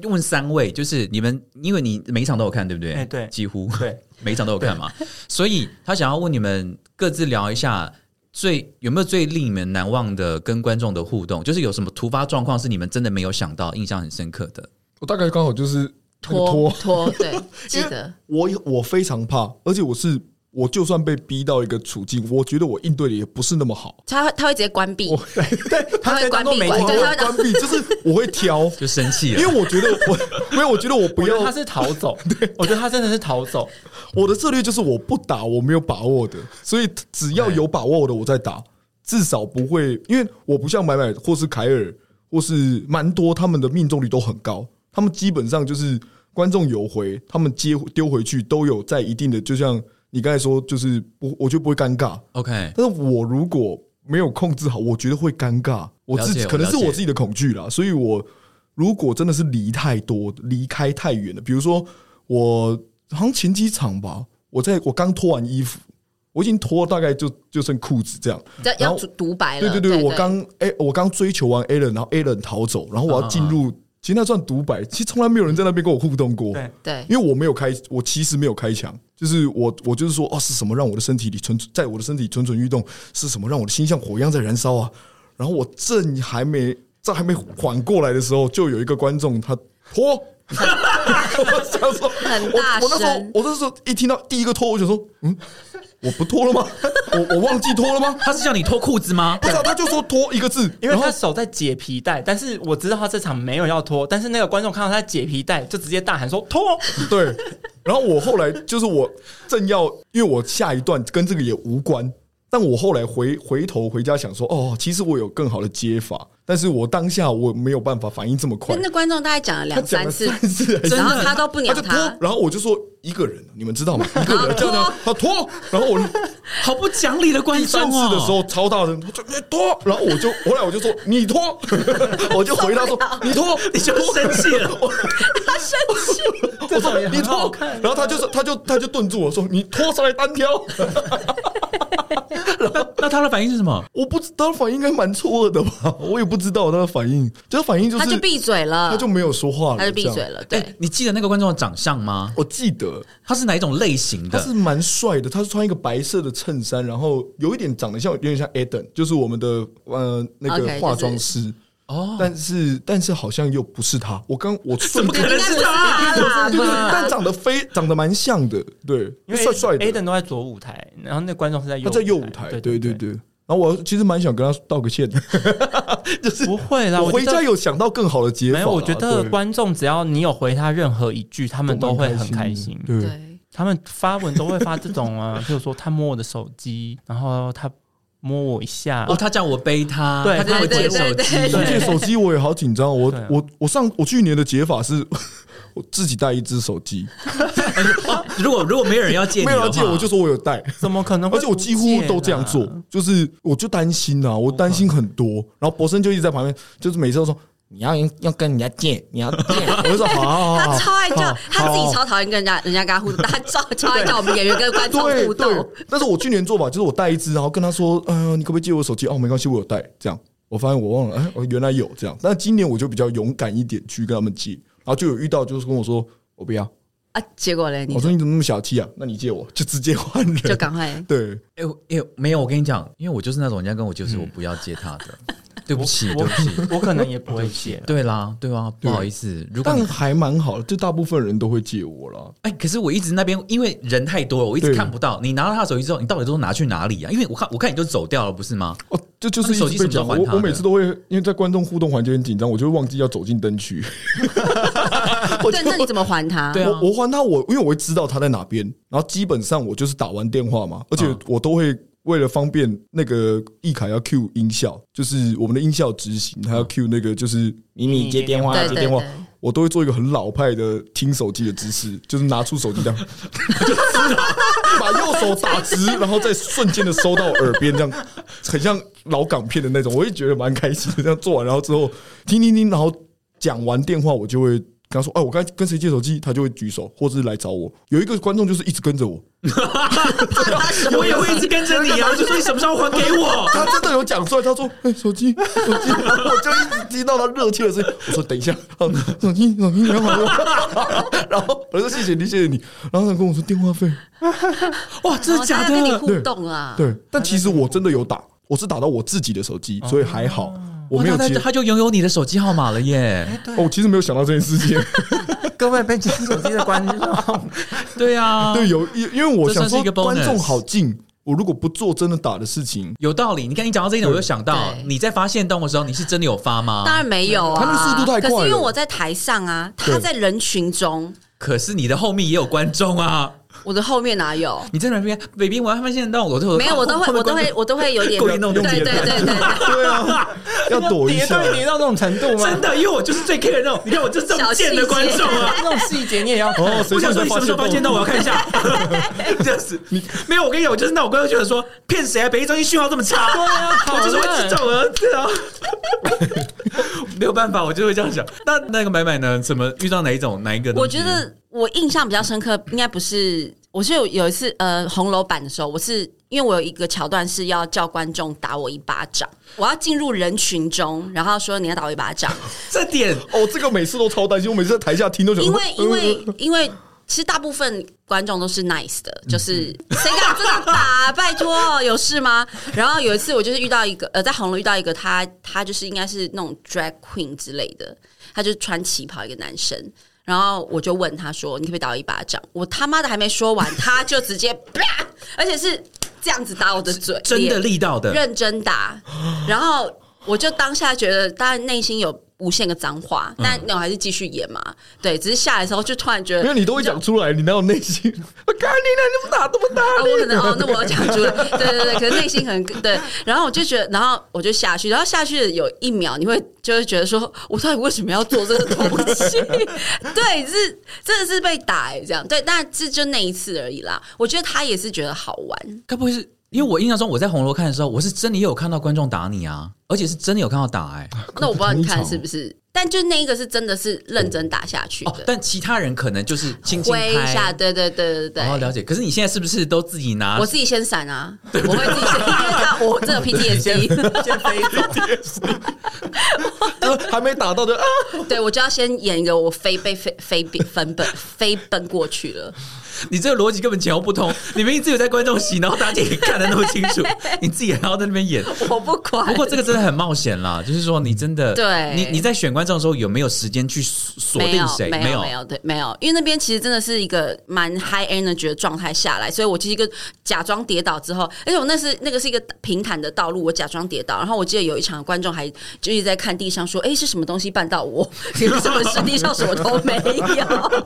3位，就是你们，因为你每一场都有看对不对？
对，
几乎
对
每一场都有看嘛，所以他想要问你们各自聊一下有没有最令你们难忘的跟观众的互动，就是有什么突发状况是你们真的没有想到、印象很深刻的。
我大概刚好就是
拖，对，记得
我非常怕，而且我就算被逼到一个处境，我觉得我应对的也不是那么好。
他会直接关闭，
对，
他会关闭，
对，他会关闭，就是我会挑，
就生气了，
因为我觉得我觉得我不要，
他是逃走，对，我觉得他真的是逃走。
我的策略就是我不打我没有把握的，所以只要有把握的我再打，至少不会，因为我不像买或是凯尔或是蛮多，他们的命中率都很高。他们基本上就是观众有回，他们丢回去都有在一定的，就像你刚才说，就是我觉得不会尴尬。
OK，
但是我如果没有控制好，我觉得会尴尬。我自己可能是我自己的恐惧啦，所以我如果真的是离开太远了，比如说我好像前几场吧，我刚脱完衣服。我已经脱大概就剩裤子这样，
要独白了。
对，我刚追求完 Alan， 然后 Alan 逃走，然后我要进入，其实那算独白，其实从来没有人在那边跟我互动过。
对，
因为我其实没有开枪，就是我就是说，是什么让我的身体里在我的身体蠢蠢欲动？是什么让我的心像火一样在燃烧啊？然后我正还没缓过来的时候，就有一个观众他脱。我想说，
很大声。
我那时候一听到第一个脱，我就说，我不脱了吗？我忘记脱了吗？
他是叫你脱裤子吗？
不是，他就说脱一个字，
因为他手在解皮带，但是我知道他这场没有要脱，但是那个观众看到他解皮带，就直接大喊说脱。
对，然后我后来就是我正要，因为我下一段跟这个也无关。但我后来回头回家想说，其实我有更好的接法，但是我当下我没有办法反应这么快。
那观众大概讲了2-3次，
然
后他都不鸟他，
然后我就说一个人，你们知道吗？一个人这样，他脱，然后我
好不讲理的观众
第3次的时候超大声，他就脱，然后后来我就说你脱，我就回答说你脱，
你就生气了，
他生气，
我说你脱，然后他就顿住我说你脱上来单挑。
那他的反应是什么？
我不知道，反应应该蛮错愕的吧？我也不知道他的反应，这反应就是
他就闭嘴了，
他就没有说话了，
他就闭嘴了。对，
你记得那个观众的长相吗？
我记得
他是哪一种类型的？
他是蛮帅的，他是穿一个白色的衬衫，然后有一点长得有点像 Eden， 就是我们的那个化妆师。哦，但是好像又不是他。我瞬间
可能是他
啦，但长得蛮像的，对，
因为
帅帅的。
Eden 都在左舞台，然后那观众是在右，
他在右舞台，对。然后我其实蛮想跟他道个歉的，就是
不会啦，
我回家有想到更好的解法。
没有，我觉得观众只要你有回他任何一句，他们都会很开心。
对，
他们发文都会发这种啊，就是说他摸我的手机，然后他摸我一下，
他叫我背他，
对，
他叫我借手机，
借手机我也好紧张。我去年的解法是，我自己带一只手机。
如果没有人要借你的话，
没有人借我就说我有带，
怎么可能？
而且我几乎都这样做，就是我就担心啊，我担心很多。然后博生就一直在旁边，就是每次都说你要跟人家借，你要借，我就说好。
他超爱叫，他自己超讨厌跟人家跟他互动，他超爱叫我们演员跟观众互动。
对，但是我去年做法就是我带一只，然后跟他说，你可不可以借我手机？哦，没关系，我有带。这样，我发现我忘了，我原来有这样。但今年我就比较勇敢一点去跟他们借，然后就有遇到就是跟我说我不要。
结果嘞？
我说你怎么那么小气啊？那你借我就直接换人，
就赶快。
对，
没有，我跟你讲，因为我就是那种人家跟我就是我不要借他的，对不起，
我可能也不会借。
对啦，对啊，不好意思，
但还蛮好的，就大部分人都会借我啦。
可是我一直那边因为人太多了，我一直看不到。你拿到他的手机之后，你到底都拿去哪里啊？因为我看你就走掉了，不是吗？哦，
就是
手机什么时候还他？
我每次都会因为在观众互动环节很紧张，我就会忘记要走进灯区。
对，那你怎么还他？
对啊，
我还他，因为我会知道他在哪边，然后基本上我就是打完电话嘛，而且我都会为了方便那个易凯要 cue 音效，就是我们的音效执行，他要 cue 那个就是你接电话接电话，我都会做一个很老派的听手机的姿势，就是拿出手机这样，把右手打直，然后再瞬间的收到耳边，这样很像老港片的那种，我也觉得蛮开心的。这样做完，然后之后听，然后讲完电话，我就会跟他说：“我刚才跟谁借手机？”他就会举手，或者是来找我。有一个观众就是一直跟着我，
我也会一直跟着你啊！就说你什么时候还给我？
他真的有讲出来，他说：“手机。”然后我就一直听到他热切的声音。我说：“等一下，手机，你要还我。”然后我说：“谢谢你。”然后他跟我说电话费。
哇，真的假的？
跟你互动啊？
对，但其实我真的有打，我是打到我自己的手机，所以还好。我没有接，
他就拥有你的手机号码了耶！
我其实没有想到这件事情。
各位被接手机的观众，
对啊，
对，因为我想说观众好近，我如果不做真的打的事情，
有道理。你看你讲到这一点，我就想到你在发限动的时候，你是真的有发吗？
当然没有啊，
他那速度太快了。
可是因为我在台上啊，他在人群中，
可是你的后面也有观众啊。
我的后面哪有？
你在那边 ，baby， 我要发现到我都
没有，我都会有点
故意弄
对
啊，要躲一下，
叠到那种程度吗？
真的，因为我就是最 care 那种，你看我就是这么贱的观众啊，
那种细节你也要。
哦，
我想说你什么时候发现到我要看一下，这样子你没有，我跟你讲，我就是那种观众觉得说骗谁啊？北一中心讯号这么差，
对啊，
我就是会这种啊，对啊，没有办法，我就会这样想。那个买呢？怎么遇到哪一个东西？
我觉得我印象比较深刻，应该不是。我是有一次红楼版的时候，我是因为我有一个桥段是要叫观众打我一巴掌，我要进入人群中，然后说你要打我一巴掌。
这点
这个每次都超担心，我每次在台下听都想，
因为其实大部分观众都是 nice 的，就是谁敢这样打？拜托，有事吗？然后有一次我就是遇到一个在红楼遇到一个他就是应该是那种 drag queen 之类的，他就穿旗袍一个男生。然后我就问他说：“你可不可以打我一巴掌？”我他妈的还没说完，他就直接啪，而且是这样子打我的嘴，
真的力道的，
认真打。然后我就当下觉得，当然内心有无限个脏话，但我还是继续演嘛。对，只是下来的时候就突然觉得，
因为你都会讲出来，你哪有内心？我看你那么打这么大力，
我可能那我要讲出来，对，可能内心很对。然后我就觉得，然后我就下去，然后下去有1秒，你就会觉得说，我到底为什么要做这个东西？对，真的是被打这样。对，但这就那一次而已啦。我觉得他也是觉得好玩，
该不会是？因为我印象中我在红楼看的时候，我是真的也有看到观众打你啊，而且是真的有看到打
那我不知道你看是不是？ 但就那一个是真的是认真打下去的，
但其他人可能就是轻轻
挥一下，
拍。
对对对对对。
哦，了解。可是你现在是不是都自己拿？
我自己先闪啊，我会自己先，因为我这有 PTSD，
先飞走，
还没打到就啊，
对我就要先演一个我飞奔过去了。
你这个逻辑根本前后不通。你明明自己有在观众席，然后大家也看得那么清楚，你自己还要在那边演。
我不管。
不过这个真的很冒险啦，就是说你真的，
对
你在选观众的时候有没有时间去锁定谁？
没有，对，没有，因为那边其实真的是一个蛮 high energy 的状态下来，所以我其实一个假装跌倒之后，而且我那个是一个平坦的道路，我假装跌倒，然后我记得有一场观众还就一直在看地上说：“哎，是什么东西绊到我？为什么实地上什么都没有？”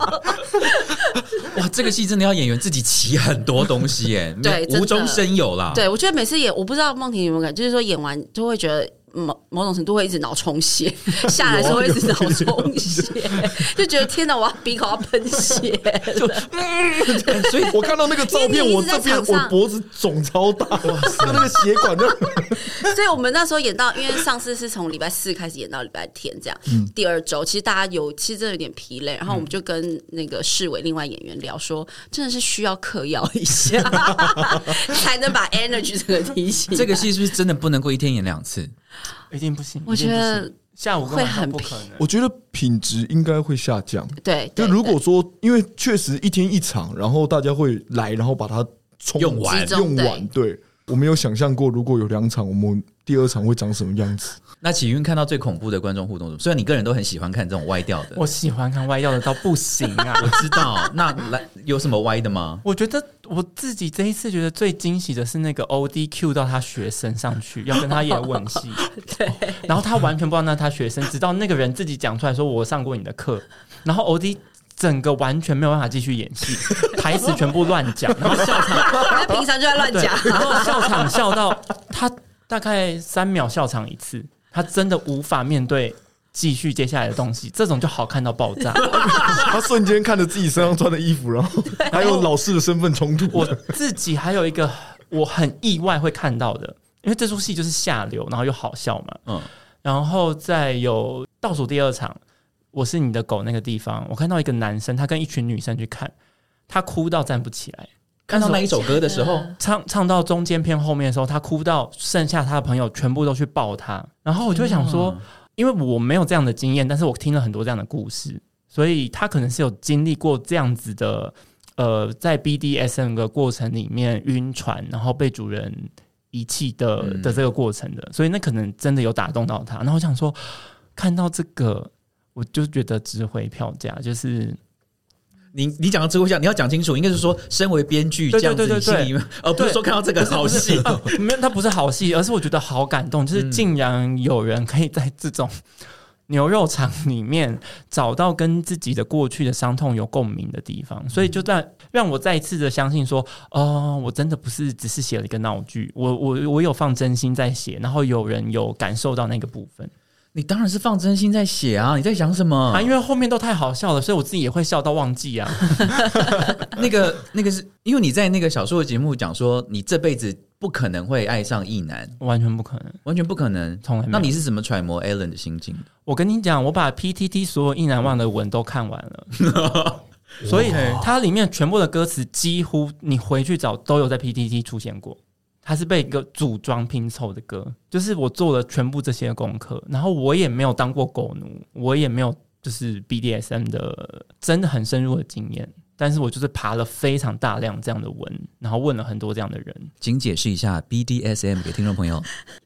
哇，这个戏真的要演员自己骑很多东西耶，
对，
无中生有啦。
对，我觉得每次演，我不知道梦婷有没有感觉，就是说演完就会觉得某种程度会一直脑充血，下来的时候会一直脑充血，就觉得天哪，我要鼻孔要喷血了。
所以
我看到那个照片，我这边我脖子肿超大，哇塞，那个血管就。
所以我们那时候演到，因为上次是从礼拜4开始演到礼拜天，这样，第2周其实大家其实真的有点疲累，然后我们就跟那个世伟另外演员聊说，真的是需要嗑药一下，才能把 energy 这个提醒。
这个戏是不是真的不能够一天演2次？
一定不行。
我觉得
下午会很不可能。
我觉得品质应该会下降。
对，
就如果说，因为确实一天一场，然后大家会来，然后把它
用完。
对，我没有想象过，如果有2场，我们第2场会长什么样子。
那启云看到最恐怖的观众互动，虽然你个人都很喜欢看这种歪调的，
我喜欢看歪调的到不行啊！
我知道。那有什么歪的吗？
我觉得我自己这一次觉得最惊喜的是那个 OD 到他学生上去要跟他演吻戏，
对，
然后他完全不知道那他学生，直到那个人自己讲出来说我上过你的课，然后 OD 整个完全没有办法继续演戏，台词全部乱讲，然后笑场，
他平常就在乱讲，
然后笑场笑到他大概3秒笑场1次，他真的无法面对继续接下来的东西，这种就好看到爆炸。
他瞬间看着自己身上穿的衣服，然后还有老师的身份冲突。
我自己还有一个我很意外会看到的，因为这出戏就是下流，然后又好笑嘛。然后再有倒数第2场，我是你的狗那个地方，我看到一个男生，他跟一群女生去看，他哭到站不起来。
看到那一首歌的时候，
唱到中间片后面的时候，他哭到剩下他的朋友全部都去抱他，然后我就想说，因为我没有这样的经验，但是我听了很多这样的故事，所以他可能是有经历过这样子的，在 BDSM 的过程里面晕船，然后被主人遗弃的这个过程的，所以那可能真的有打动到他。然后我想说，看到这个，我就觉得值回票价，就是。
你讲到知乎下，你要讲清楚，应该是说身为编剧这样子，你心里面，而不是说看到这个好戏。
没有，它不是好戏，而是我觉得好感动，就是竟然有人可以在这种牛肉场里面找到跟自己的过去的伤痛有共鸣的地方，所以就让我再一次的相信说，哦，我真的不是只是写了一个闹剧，我有放真心在写，然后有人有感受到那个部分。
你当然是放真心在写啊！你在想什么啊？
因为后面都太好笑了，所以我自己也会笑到忘记啊。
那个是因为你在那个小说的节目讲说，你这辈子不可能会爱上异男，
完全不可能，
完全不可能，
从来没有。
那你是怎么揣摩 Alan 的心境的？
我跟你讲，我把 PTT 所有异男忘的文都看完了，所以它里面全部的歌词几乎你回去找都有在 PTT 出现过。它是被一个组装拼凑的歌，就是我做了全部这些功课，然后我也没有当过狗奴，我也没有就是 BDSM 的真的很深入的经验，但是我就是爬了非常大量这样的文，然后问了很多这样的人。
请解释一下 BDSM 给听众朋友。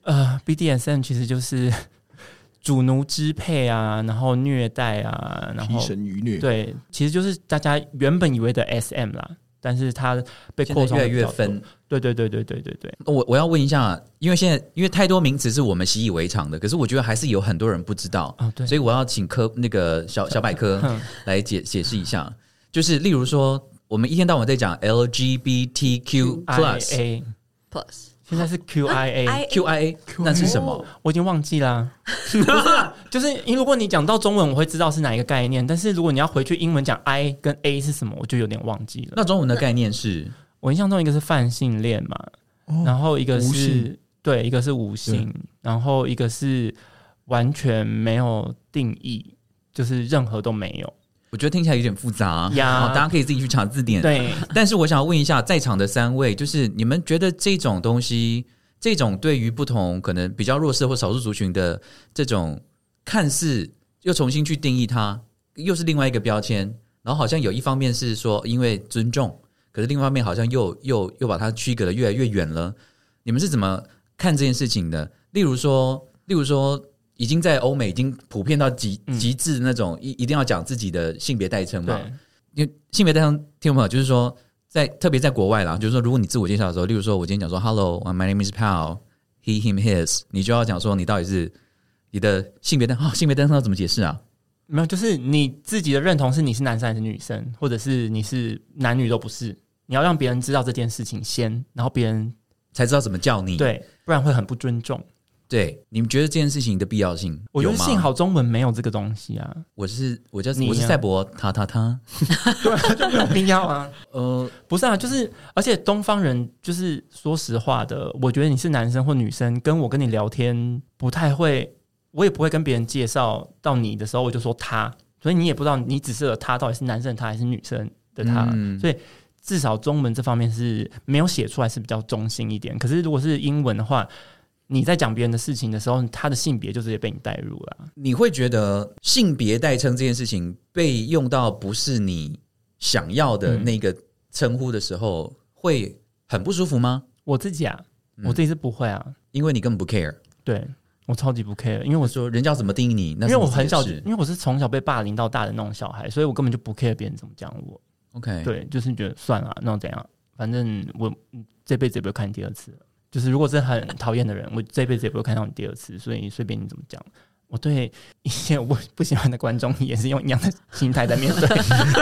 BDSM 其实就是主奴支配啊，然后虐待啊，然后
批神愚虐，对，
其实就是大家原本以为的 SM 啦。但是它被扩充
越来越分，
对。
我要问一下，因为太多名词是我们习以为常的，可是我觉得还是有很多人不知道，对，所以我要请那个小百科来解释一下，就是例如说，我们一天到晚在讲 LGBTQ+，
现在是 QIA，
那是什么？
我已经忘记啦。就是如果你讲到中文，我会知道是哪一个概念，但是如果你要回去英文讲 I 跟 A 是什么，我就有点忘记了。
那中文的概念是？
我印象中一个是泛性恋嘛，然后一个是对，一个是无性，然后一个是完全没有定义，就是任何都没有。
我觉得听起来有点复杂
呀，
大家可以自己去查字典。
对，
但是我想问一下，在场的3位，就是你们觉得这种东西，这种对于不同可能比较弱势或少数族群的这种看似又重新去定义它，又是另外一个标签，然后好像有一方面是说因为尊重，可是另外一方面好像又把它区隔的越来越远了。你们是怎么看这件事情的？例如说，已经在欧美已经普遍到极致那种一定要讲自己的性别代称嘛？因为性别代称，听众朋友就是说，特别在国外啦，就是说，如果你自我介绍的时候，例如说我今天讲说 Hello, my name is Paul, he, him, his， 你就要讲说你到底是你的性别代称，性别代称要怎么解释啊？
没有，就是你自己的认同是你是男生还是女生，或者是你是男女都不是，你要让别人知道这件事情先，然后别人
才知道怎么叫你，
对，不然会很不尊重。
对，你们觉得这件事情的必要性？
我觉得幸好中文没有这个东西啊。我是
赛博他，
对啊，就没有必要啊。不是啊，就是而且东方人就是说实话的，我觉得你是男生或女生，跟你聊天不太会，我也不会跟别人介绍到你的时候我就说他，所以你也不知道你指示的他到底是男生的他还是女生的他，所以至少中文这方面是没有写出来是比较中性一点。可是如果是英文的话，你在讲别人的事情的时候，他的性别就直接被你带入了。
你会觉得性别代称这件事情被用到不是你想要的那个称呼的时候，会很不舒服吗？
我自己我自己是不会啊，
因为你根本不 care。
对，我超级不 care， 因为我
说人家怎么定义你，那
因为我很小，因为我是从小被霸凌到大的那种小孩，所以我根本就不 care 别人怎么讲我。
OK，
对，就是觉得算了，那怎样，反正我这辈子也不会看你第二次了。就是如果是很讨厌的人，我这辈子也不会看到你第二次，所以随便你怎么讲。我对一些我不喜欢的观众也是用一样的心态在面对。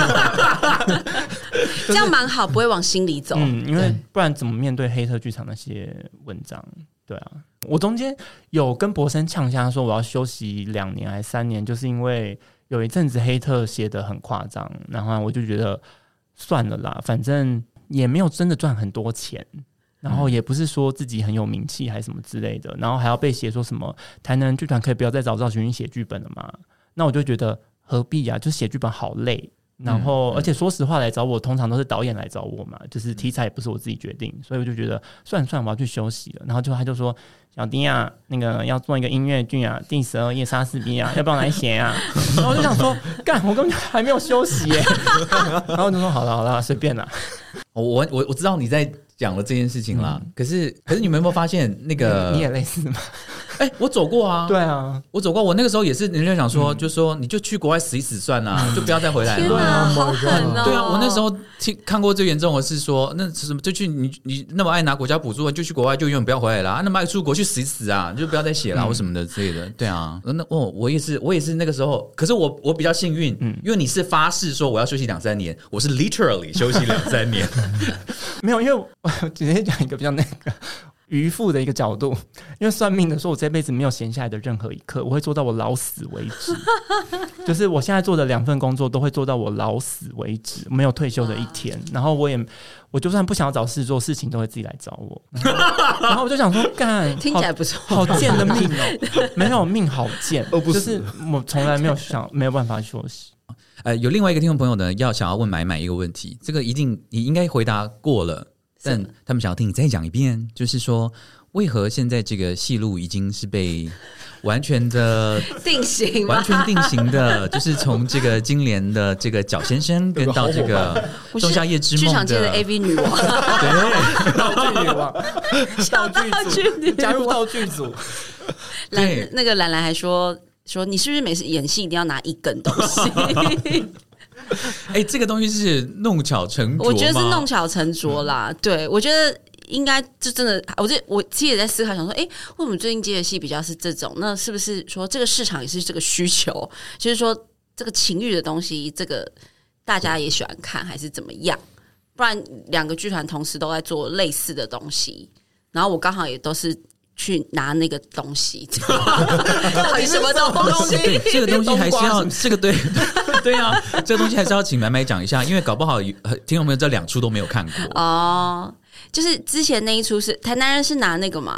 这样蛮好，不会往心里走。
因为不然怎么面对黑特剧场那些文章？对啊，我中间有跟博生呛下说我要休息2年还是3年，就是因为有一阵子黑特写得很夸张，然后我就觉得算了啦，反正也没有真的赚很多钱。然后也不是说自己很有名气还是什么之类的，然后还要被写说什么台南剧团可以不要再找赵群写剧本了嘛？那我就觉得何必啊？就写剧本好累，然后而且说实话来找我，通常都是导演来找我嘛，就是题材也不是我自己决定，所以我就觉得算了，我要去休息了。然后他就说小丁啊，那个要做一个音乐剧啊，第12夜莎士比亚，要不要来写啊？然后我就想说，干，我根本还没有休息耶。然后我就说好了，随便啦。
我知道你在讲了这件事情啦，可是你们有没有发现那个
你也类似吗？
我走过啊，
对啊，
我走过。我那个时候也是，人家想说，就说你就去国外死一死算啦，就不要再回来了。
天啊，好狠哦！
对啊，我那时候看过最严重的是说，那什么就去你那么爱拿国家补助，就去国外就永远不要回来啦。那么爱出国去死一死啊，就不要再写啦或什么的之类的。对啊，我也是那个时候，可是我比较幸运，因为你是发誓说我要休息2-3年，我是 literally 休息2-3年。
没有，因为我直接讲一个比较那个渔夫的一个角度，因为算命的说我这辈子没有闲下来的任何一刻，我会做到我老死为止。就是我现在做的2份工作都会做到我老死为止，没有退休的一天。然后我就算不想要找事做，事情都会自己来找我。然后我就想说，干，
听起来不错，
好贱的命哦，没有命好贱，就是我从来没有办法休息。
有另外一个听众朋友呢，想要问买一个问题，这个你应该回答过了，但他们想要听你再讲一遍，就是说为何现在这个戏路已经是被完全的
定型，
完全定型的，就是从这个金莲的这个角先生，跟到这个仲夏夜之梦的
剧场界的 AV 女王，
对，道具女王，
道具女王
加入道具组。
那个兰兰还说你是不是每次演戏一定要拿一根东西？
这个东西是弄巧成拙吗？
我觉得是弄巧成拙啦。对，我觉得应该就真的，我其实也在思考，想说，为什么最近接的戏比较是这种？那是不是说这个市场也是这个需求？就是说这个情欲的东西，这个大家也喜欢看，还是怎么样？不然2个剧团同时都在做类似的东西，然后我刚好也都是去拿那个东西，到底什么东西？
对，这个东西还是要这个对啊，这个东西还是要请买讲一下，因为搞不好听众朋友这2出都没有看过
哦。就是之前那一出是台南人是拿那个嘛，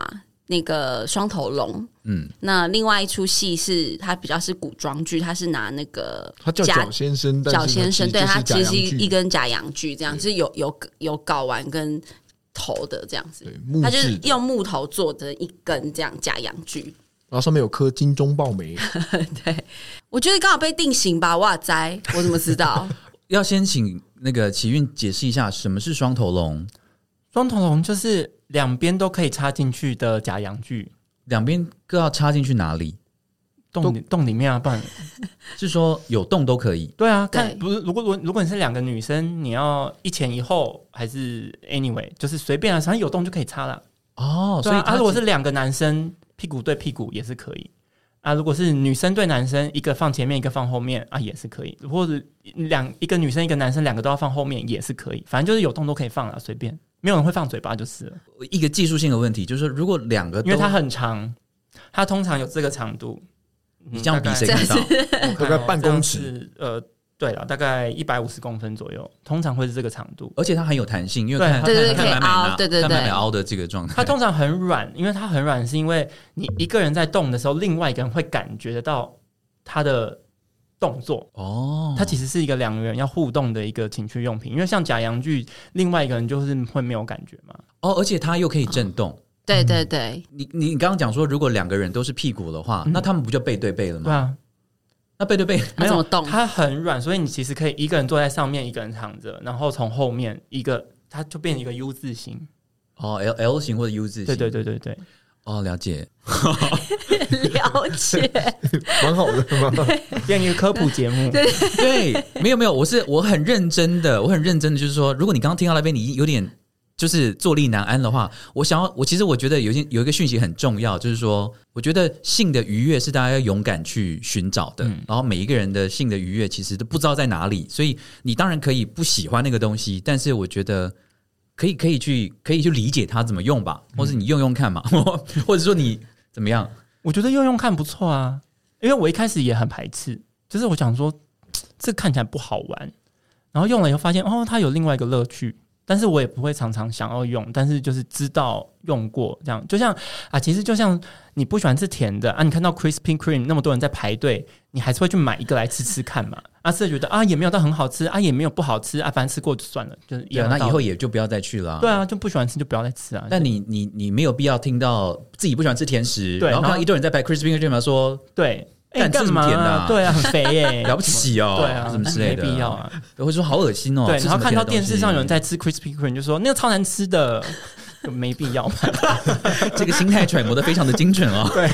那个双头龙，那另外一出戏是它比较是古装剧，它是拿那个
他叫角先生，但是
角先生，对，他其实是一
个
根假洋锯，这样就是有睾丸跟头的这样子，
他
就是用木头做的一根这样假洋锯，
然后上面有颗金钟爆梅。
对，我觉得刚好被定型吧，哇塞，我怎么知道？
要先请那个启运解释一下什么是双头龙。
双头龙就是两边都可以插进去的假洋锯，
两边各要插进去哪里？
洞里面啊，不然
是说有洞都可以？
对啊，
对
看不是如果你是两个女生，你要一前一后还是 anyway， 就是随便啊，反正有洞就可以插了。
哦，
对啊，
所以它
如果是两个男生屁股对屁股也是可以啊，如果是女生对男生，一个放前面一个放后面啊也是可以，或者一个女生一个男生两个都要放后面也是可以，反正就是有洞都可以放了，随便。没有人会放嘴巴就是了。
一个技术性的问题，就是说如果两个都，
因为它很长，它通常有这个长度。
你这样比谁看到？
大概半公尺。
对了，大概150公分左右，通常会是这个长度。
而且它很有弹性，因为看
对对可以
看
凹，对对对，
看买凹的这个状态。
它通常很软，因为它很软，是因为你一个人在动的时候，另外一个人会感觉得到它的动作。
哦，
它其实是一个两个人要互动的一个情趣用品，因为像假洋锯，另外一个人就是会没有感觉嘛。
哦，而且它又可以震动。
对对对，
你刚刚讲说，如果两个人都是屁股的话，那他们不就背对背了吗？
对啊，
那背对背
它怎么动？
它很软，所以你其实可以一个人坐在上面，一个人躺着，然后从后面一个，它就变成一个 U 字形。
哦 ，L 型或者 U 字形。
对。
哦，了解，
了解，
蛮好的嘛。
变一个科普节目。
对，没有，我很认真的，就是说，如果你刚刚听到那边，你有点就是坐立难安的话，我其实我觉得有一个讯息很重要，就是说，我觉得性的愉悦是大家要勇敢去寻找的，然后每一个人的性的愉悦其实都不知道在哪里，所以你当然可以不喜欢那个东西，但是我觉得可以去理解它怎么用吧，或者你用看嘛，或者说你怎么样？
我觉得用看不错啊，因为我一开始也很排斥，就是我想说这看起来不好玩，然后用了以后发现哦，它有另外一个乐趣。但是我也不会常常想要用，但是就是知道用过这样，就像其实就像你不喜欢吃甜的啊，你看到 Krispy Kreme 那么多人在排队，你还是会去买一个来吃吃看嘛。吃了觉得也没有到很好吃也没有不好吃反正吃过就算了，就是
那以后也就不要再去了。
对啊，就不喜欢吃就不要再吃啊。
但你没有必要听到自己不喜欢吃甜食，
对，
然后看到一堆人在排 Krispy Kreme 说
对。
干嘛
甜的？对啊，很肥耶，
了不起哦，
对啊，
什么之类的，
没必要啊。
我会说好恶心哦。
对，然后看到电视上有人在吃 Krispy Kreme， 就说那个超难吃的，就没必要嘛。
这个心态揣摩的非常的精准哦。
对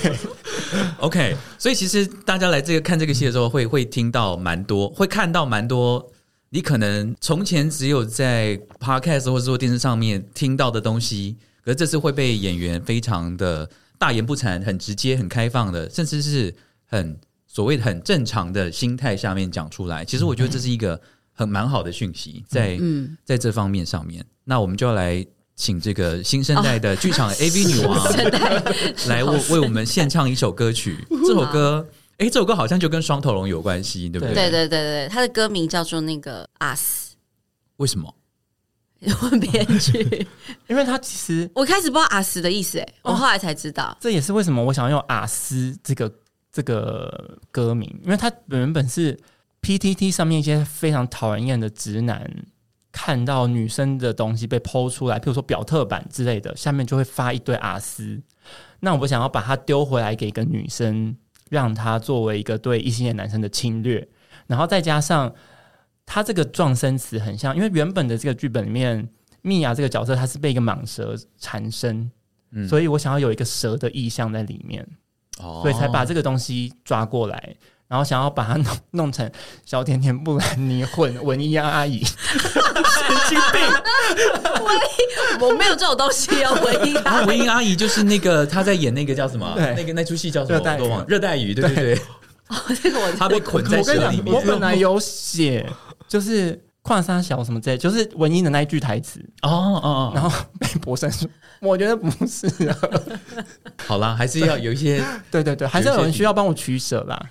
，OK， 所以其实大家来看这个戏的时候，会听到蛮多，会看到蛮多。你可能从前只有在 Podcast 或者说电视上面听到的东西，可是这次会被演员非常的大言不惭、很直接、很开放的，甚至是很所谓的很正常的心态下面讲出来，其实我觉得这是一个蛮好的讯息，在这方面上面。那我们就要来请这个新生代的剧场 AV 女王来为我们献唱一首歌曲。这首歌好像就跟双头龙有关系，对不对？
对，它的歌名叫做那个 US。
为什么？
问编剧，
因为他其实
我开始不知道阿斯的意思，我后来才知道，
这也是为什么我想要用阿斯这个歌名，因为他原本是 PTT 上面一些非常讨人厌的直男看到女生的东西被 po 出来，譬如说表特版之类的，下面就会发一堆阿斯。那我想要把它丢回来给一个女生，让她作为一个对异性恋男生的侵略，然后再加上他这个撞声词很像，因为原本的这个剧本里面，蜜娅这个角色她是被一个蟒蛇缠身，所以我想要有一个蛇的意象在里面，所以才把这个东西抓过来，然后想要把它弄成小甜甜布兰妮混文艺阿姨，神经病！
我没有这种东西哦，
文艺阿姨就是那个她在演那个叫什么？那出戏叫什么？我都忘了。热带鱼，对。
这个
他被捆在蛇里面。
我本来有写，就是跨沙小什么之类，就是文英的那一句台词哦，然后被博生说，我觉得不是啊。
好啦，还是要有一些
对，还是要有人需要帮我取舍啦。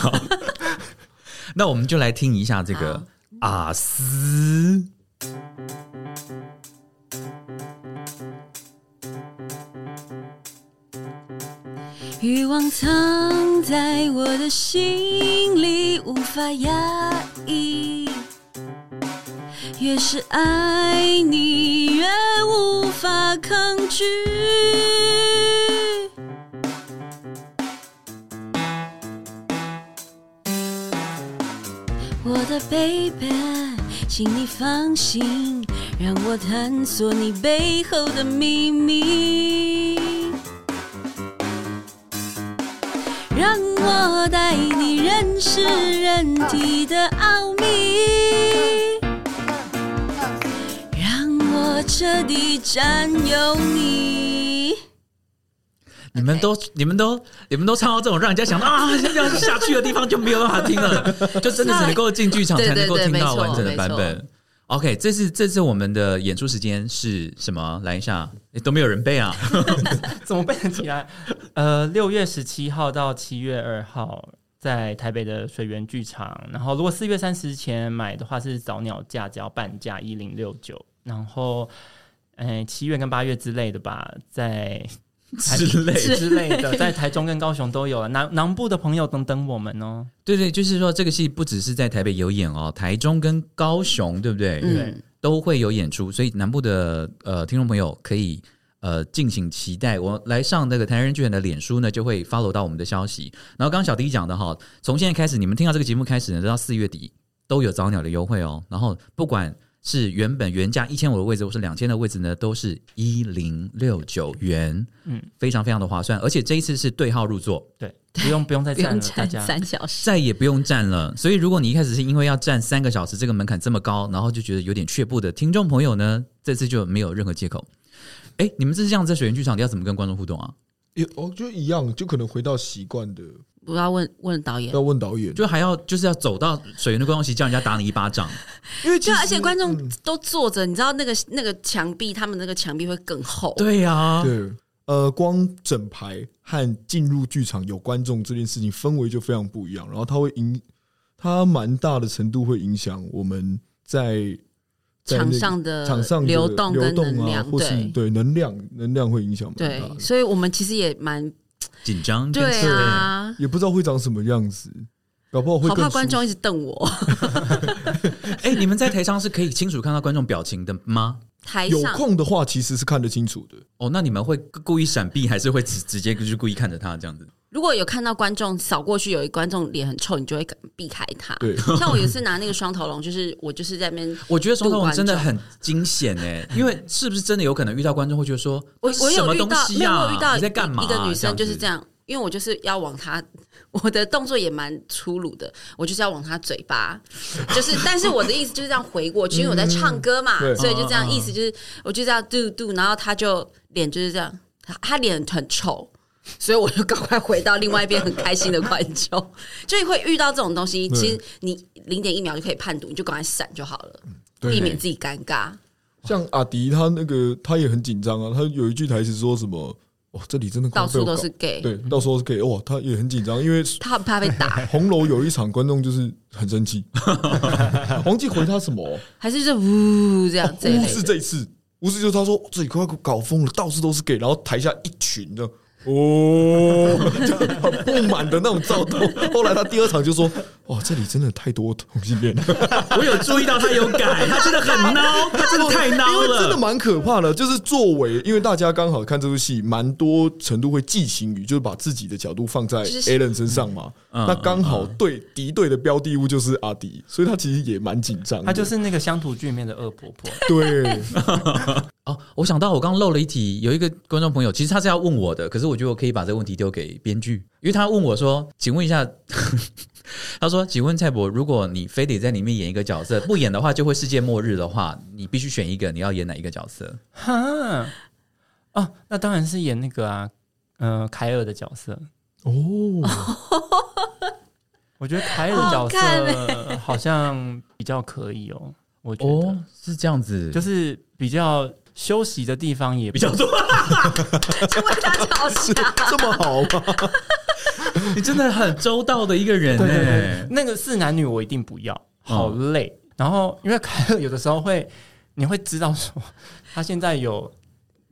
那我们就来听一下这个阿斯。
欲望藏在我的心里，无法压抑。越是爱你，越无法抗拒。我的 baby， 请你放心，让我探索你背后的秘密，让我带你认识人体的奥秘，让我彻底占有你。
你们都唱到这种让人家想到要下去的地方就没有办法听了，就真的只能够进剧场才能够听到完整的版本。OK， 这次我们的演出时间是什么？来一下，都没有人背啊，
怎么背得起来？6月17号到7月2号在台北的水源剧场，然后如果4月30前买的话是早鸟价，只要半价1069，然后7月跟8月之类的吧，在之类的，在台中跟高雄都有了，南部的朋友等等我们哦。
对对，就是说这个戏不只是在台北有演哦，台中跟高雄对不对？
对，
都会有演出，所以南部的听众朋友可以敬请期待。我来上那个台南人剧团的脸书呢，就会 follow 到我们的消息。然后刚刚小迪讲的哈，从现在开始，你们听到这个节目开始呢，到4月底都有早鸟的优惠哦。然后不管是原价1500的位置，或是2000的位置呢，都是1069元，非常非常的划算。而且这一次是对号入座，
对，不用再站了，大家
3小时，
再也不用站了。所以如果你一开始是因为要站3个小时，这个门槛这么高，然后就觉得有点却步的听众朋友呢，这次就没有任何借口。你们这样在水源剧场要怎么跟观众互动啊？
就一样，就可能回到习惯的。
不要问导演，
要问导演，
就还要就是要走到水源的观众席，叫人家打你一巴掌。
因为
而且观众都坐着，你知道那个墙壁，他们那个墙壁会更厚。
对呀，
对，光整排和进入剧场有观众这件事情氛围就非常不一样，然后它蛮大的程度会影响我们在
场上的流动跟能量，
或是对能量会影响蛮大的。
对，所以我们其实也蛮
紧张，
对啊，
也不知道会长什么样子，搞不好会更
好怕观众一直瞪我。
你们在台上是可以清楚看到观众表情的吗？
台上
有空的话其实是看得清楚的。
那你们会故意闪避，还是会直接就故意看着他这样子？
如果有看到观众扫过去，有一观众脸很臭，你就会避开他。
对，
像我有一次拿那个双头龙，我就是在那边，
我觉得双头龙真的很惊险因为是不是真的有可能遇到观众会觉得说，
我有遇到，
没有
遇到
你在干嘛？
一个女生就是这样，因为我就是要往她，我的动作也蛮粗鲁的，我就是要往她嘴巴，但是我的意思就是这样回过去，因为我在唱歌嘛，所以就这样意思就是我就这样嘟，然后她就脸就是这样，她脸很臭。所以我就赶快回到另外一边很开心的观众，就会遇到这种东西，其实你0.1秒就可以判读，你就赶快闪就好了，避免自己尴尬。
像阿迪他也很紧张啊，他有一句台词说什么？哇，这里真的
到处都是 gay，
对，到处都是 gay， 哇，他也很紧张，因为
他很怕被打。
红楼有一场观众就是很生气，忘记回他什么，
还是就呜这样，
呜是这一次，呜是就是他说这里快搞疯了，到处都是 gay， 然后台下一群的。就很不满的那种躁动。后来他第2场就说：“哇，这里真的太多同性恋了。”
我有注意到他有改，他真的很孬，他真的太孬了，
因为真的蛮可怕的。就是作为，因为大家刚好看这部戏，蛮多程度会寄情于，就是把自己的角度放在 Alan 身上嘛。那刚好敌对的标的物就是阿迪，所以他其实也蛮紧张。
他就是那个乡土剧里面的恶婆婆。
对。
我想到我刚刚漏了一题，有一个观众朋友，其实他是要问我的，可是我觉得我可以把这个问题丢给编剧，因为他问我说：“请问一下，他说，请问蔡伯，如果你非得在里面演一个角色，不演的话就会世界末日的话，你必须选一个，你要演哪一个角色？”
那当然是演那个凯尔的角色哦。我觉得凯尔的角色好像比较可以哦。我觉得
是这样子，
就是比较休息的地方也
比较多，
就为他着想，
这么好吗？
你真的很周到的一个人
对，那个4男女我一定不要，好累。然后因为凯尔有的时候你会知道说他现在有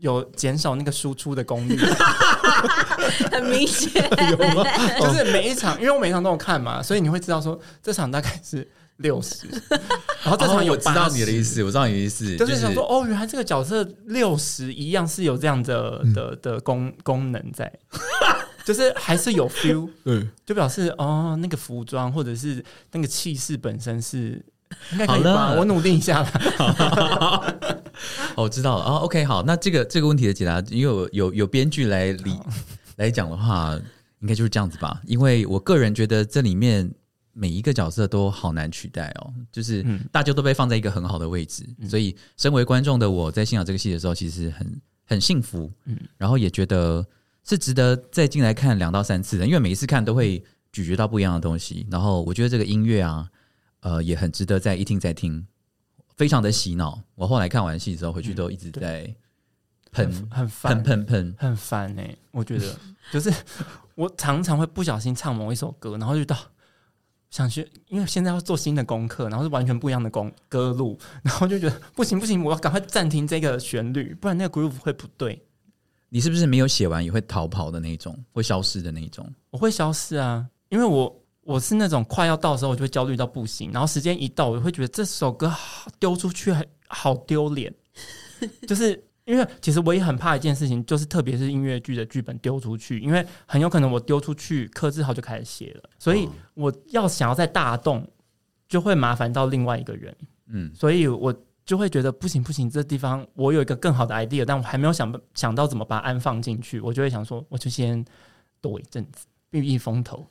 有减少那个输出的功力，
很明显。
有吗？
就是每一场，因为我每一场都有看嘛，所以你会知道说这场大概是60，然后这场有80，
我知道你的意思，我知道你的意思，
就是想说哦，原来这个角色60一样是有这样的功能在。就是还是有 feel，
对，
就表示哦，那个服装或者是那个气势本身是应该可以吧？我努力一下啦。
我知道了哦 OK， 好，那这个问题的解答，因为有编剧来讲的话，应该就是这样子吧。因为我个人觉得这里面每一个角色都好难取代哦，就是大家都被放在一个很好的位置，所以身为观众的我在欣赏这个戏的时候，其实很幸福，然后也觉得是值得再进来看2到3次的，因为每一次看都会咀嚼到不一样的东西。然后我觉得这个音乐啊，也很值得再一听再听，非常的洗脑。我后来看完戏之后回去都一直在喷，
很烦，很烦欸。我觉得就是我常常会不小心唱某一首歌，然后就到想学，因为现在要做新的功课，然后是完全不一样的歌路，然后就觉得不行，我要赶快暂停这个旋律，不然那个 groove 会不对。
你是不是没有写完也会逃跑的那种，会消失的那种？
我会消失啊，因为我是那种快要到的时候我就会焦虑到不行，然后时间一到我就会觉得这首歌丢出去好丢脸。就是因为其实我也很怕一件事情，就是特别是音乐剧的剧本丢出去，因为很有可能我丢出去柯智豪就开始写了，所以我要想要再大动就会麻烦到另外一个人，所以我就会觉得不行，这地方我有一个更好的 idea， 但我还没有想到怎么把它安放进去，我就会想说我就先躲一阵子避避风头。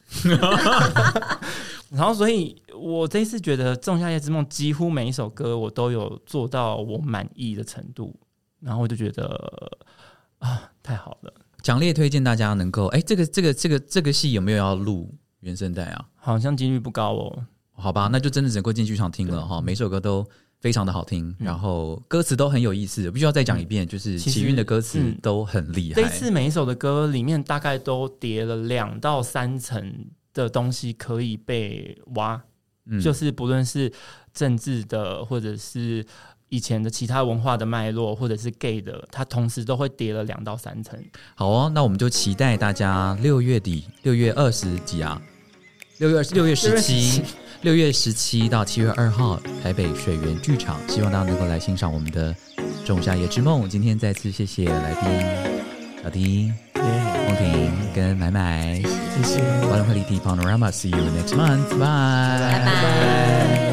然后所以我这一次觉得《仲夏夜之梦》几乎每一首歌我都有做到我满意的程度，然后我就觉得太好了，
强烈推荐大家能够这个戏有没有要录原声带啊？
好像几率不高哦。
好吧，那就真的只能够进剧场听了哈，每首歌都非常的好听，然后歌词都很有意思。我必须要再讲一遍，就是启运的歌词都很厉害。
这一次每一首的歌里面大概都叠了2到3层的东西可以被挖，就是不论是政治的，或者是以前的其他文化的脉络，或者是 gay 的，它同时都会叠了2到3层。
好哦，那我们就期待大家6月底，6月20几啊，6月17到7月2号，台北水源剧场，希望大家能够来欣赏我们的《仲夏夜之梦》。今天再次谢谢来宾小迪、梦婷跟买买，
谢谢。
华人会立体 Panorama，See you next month， bye。
拜拜。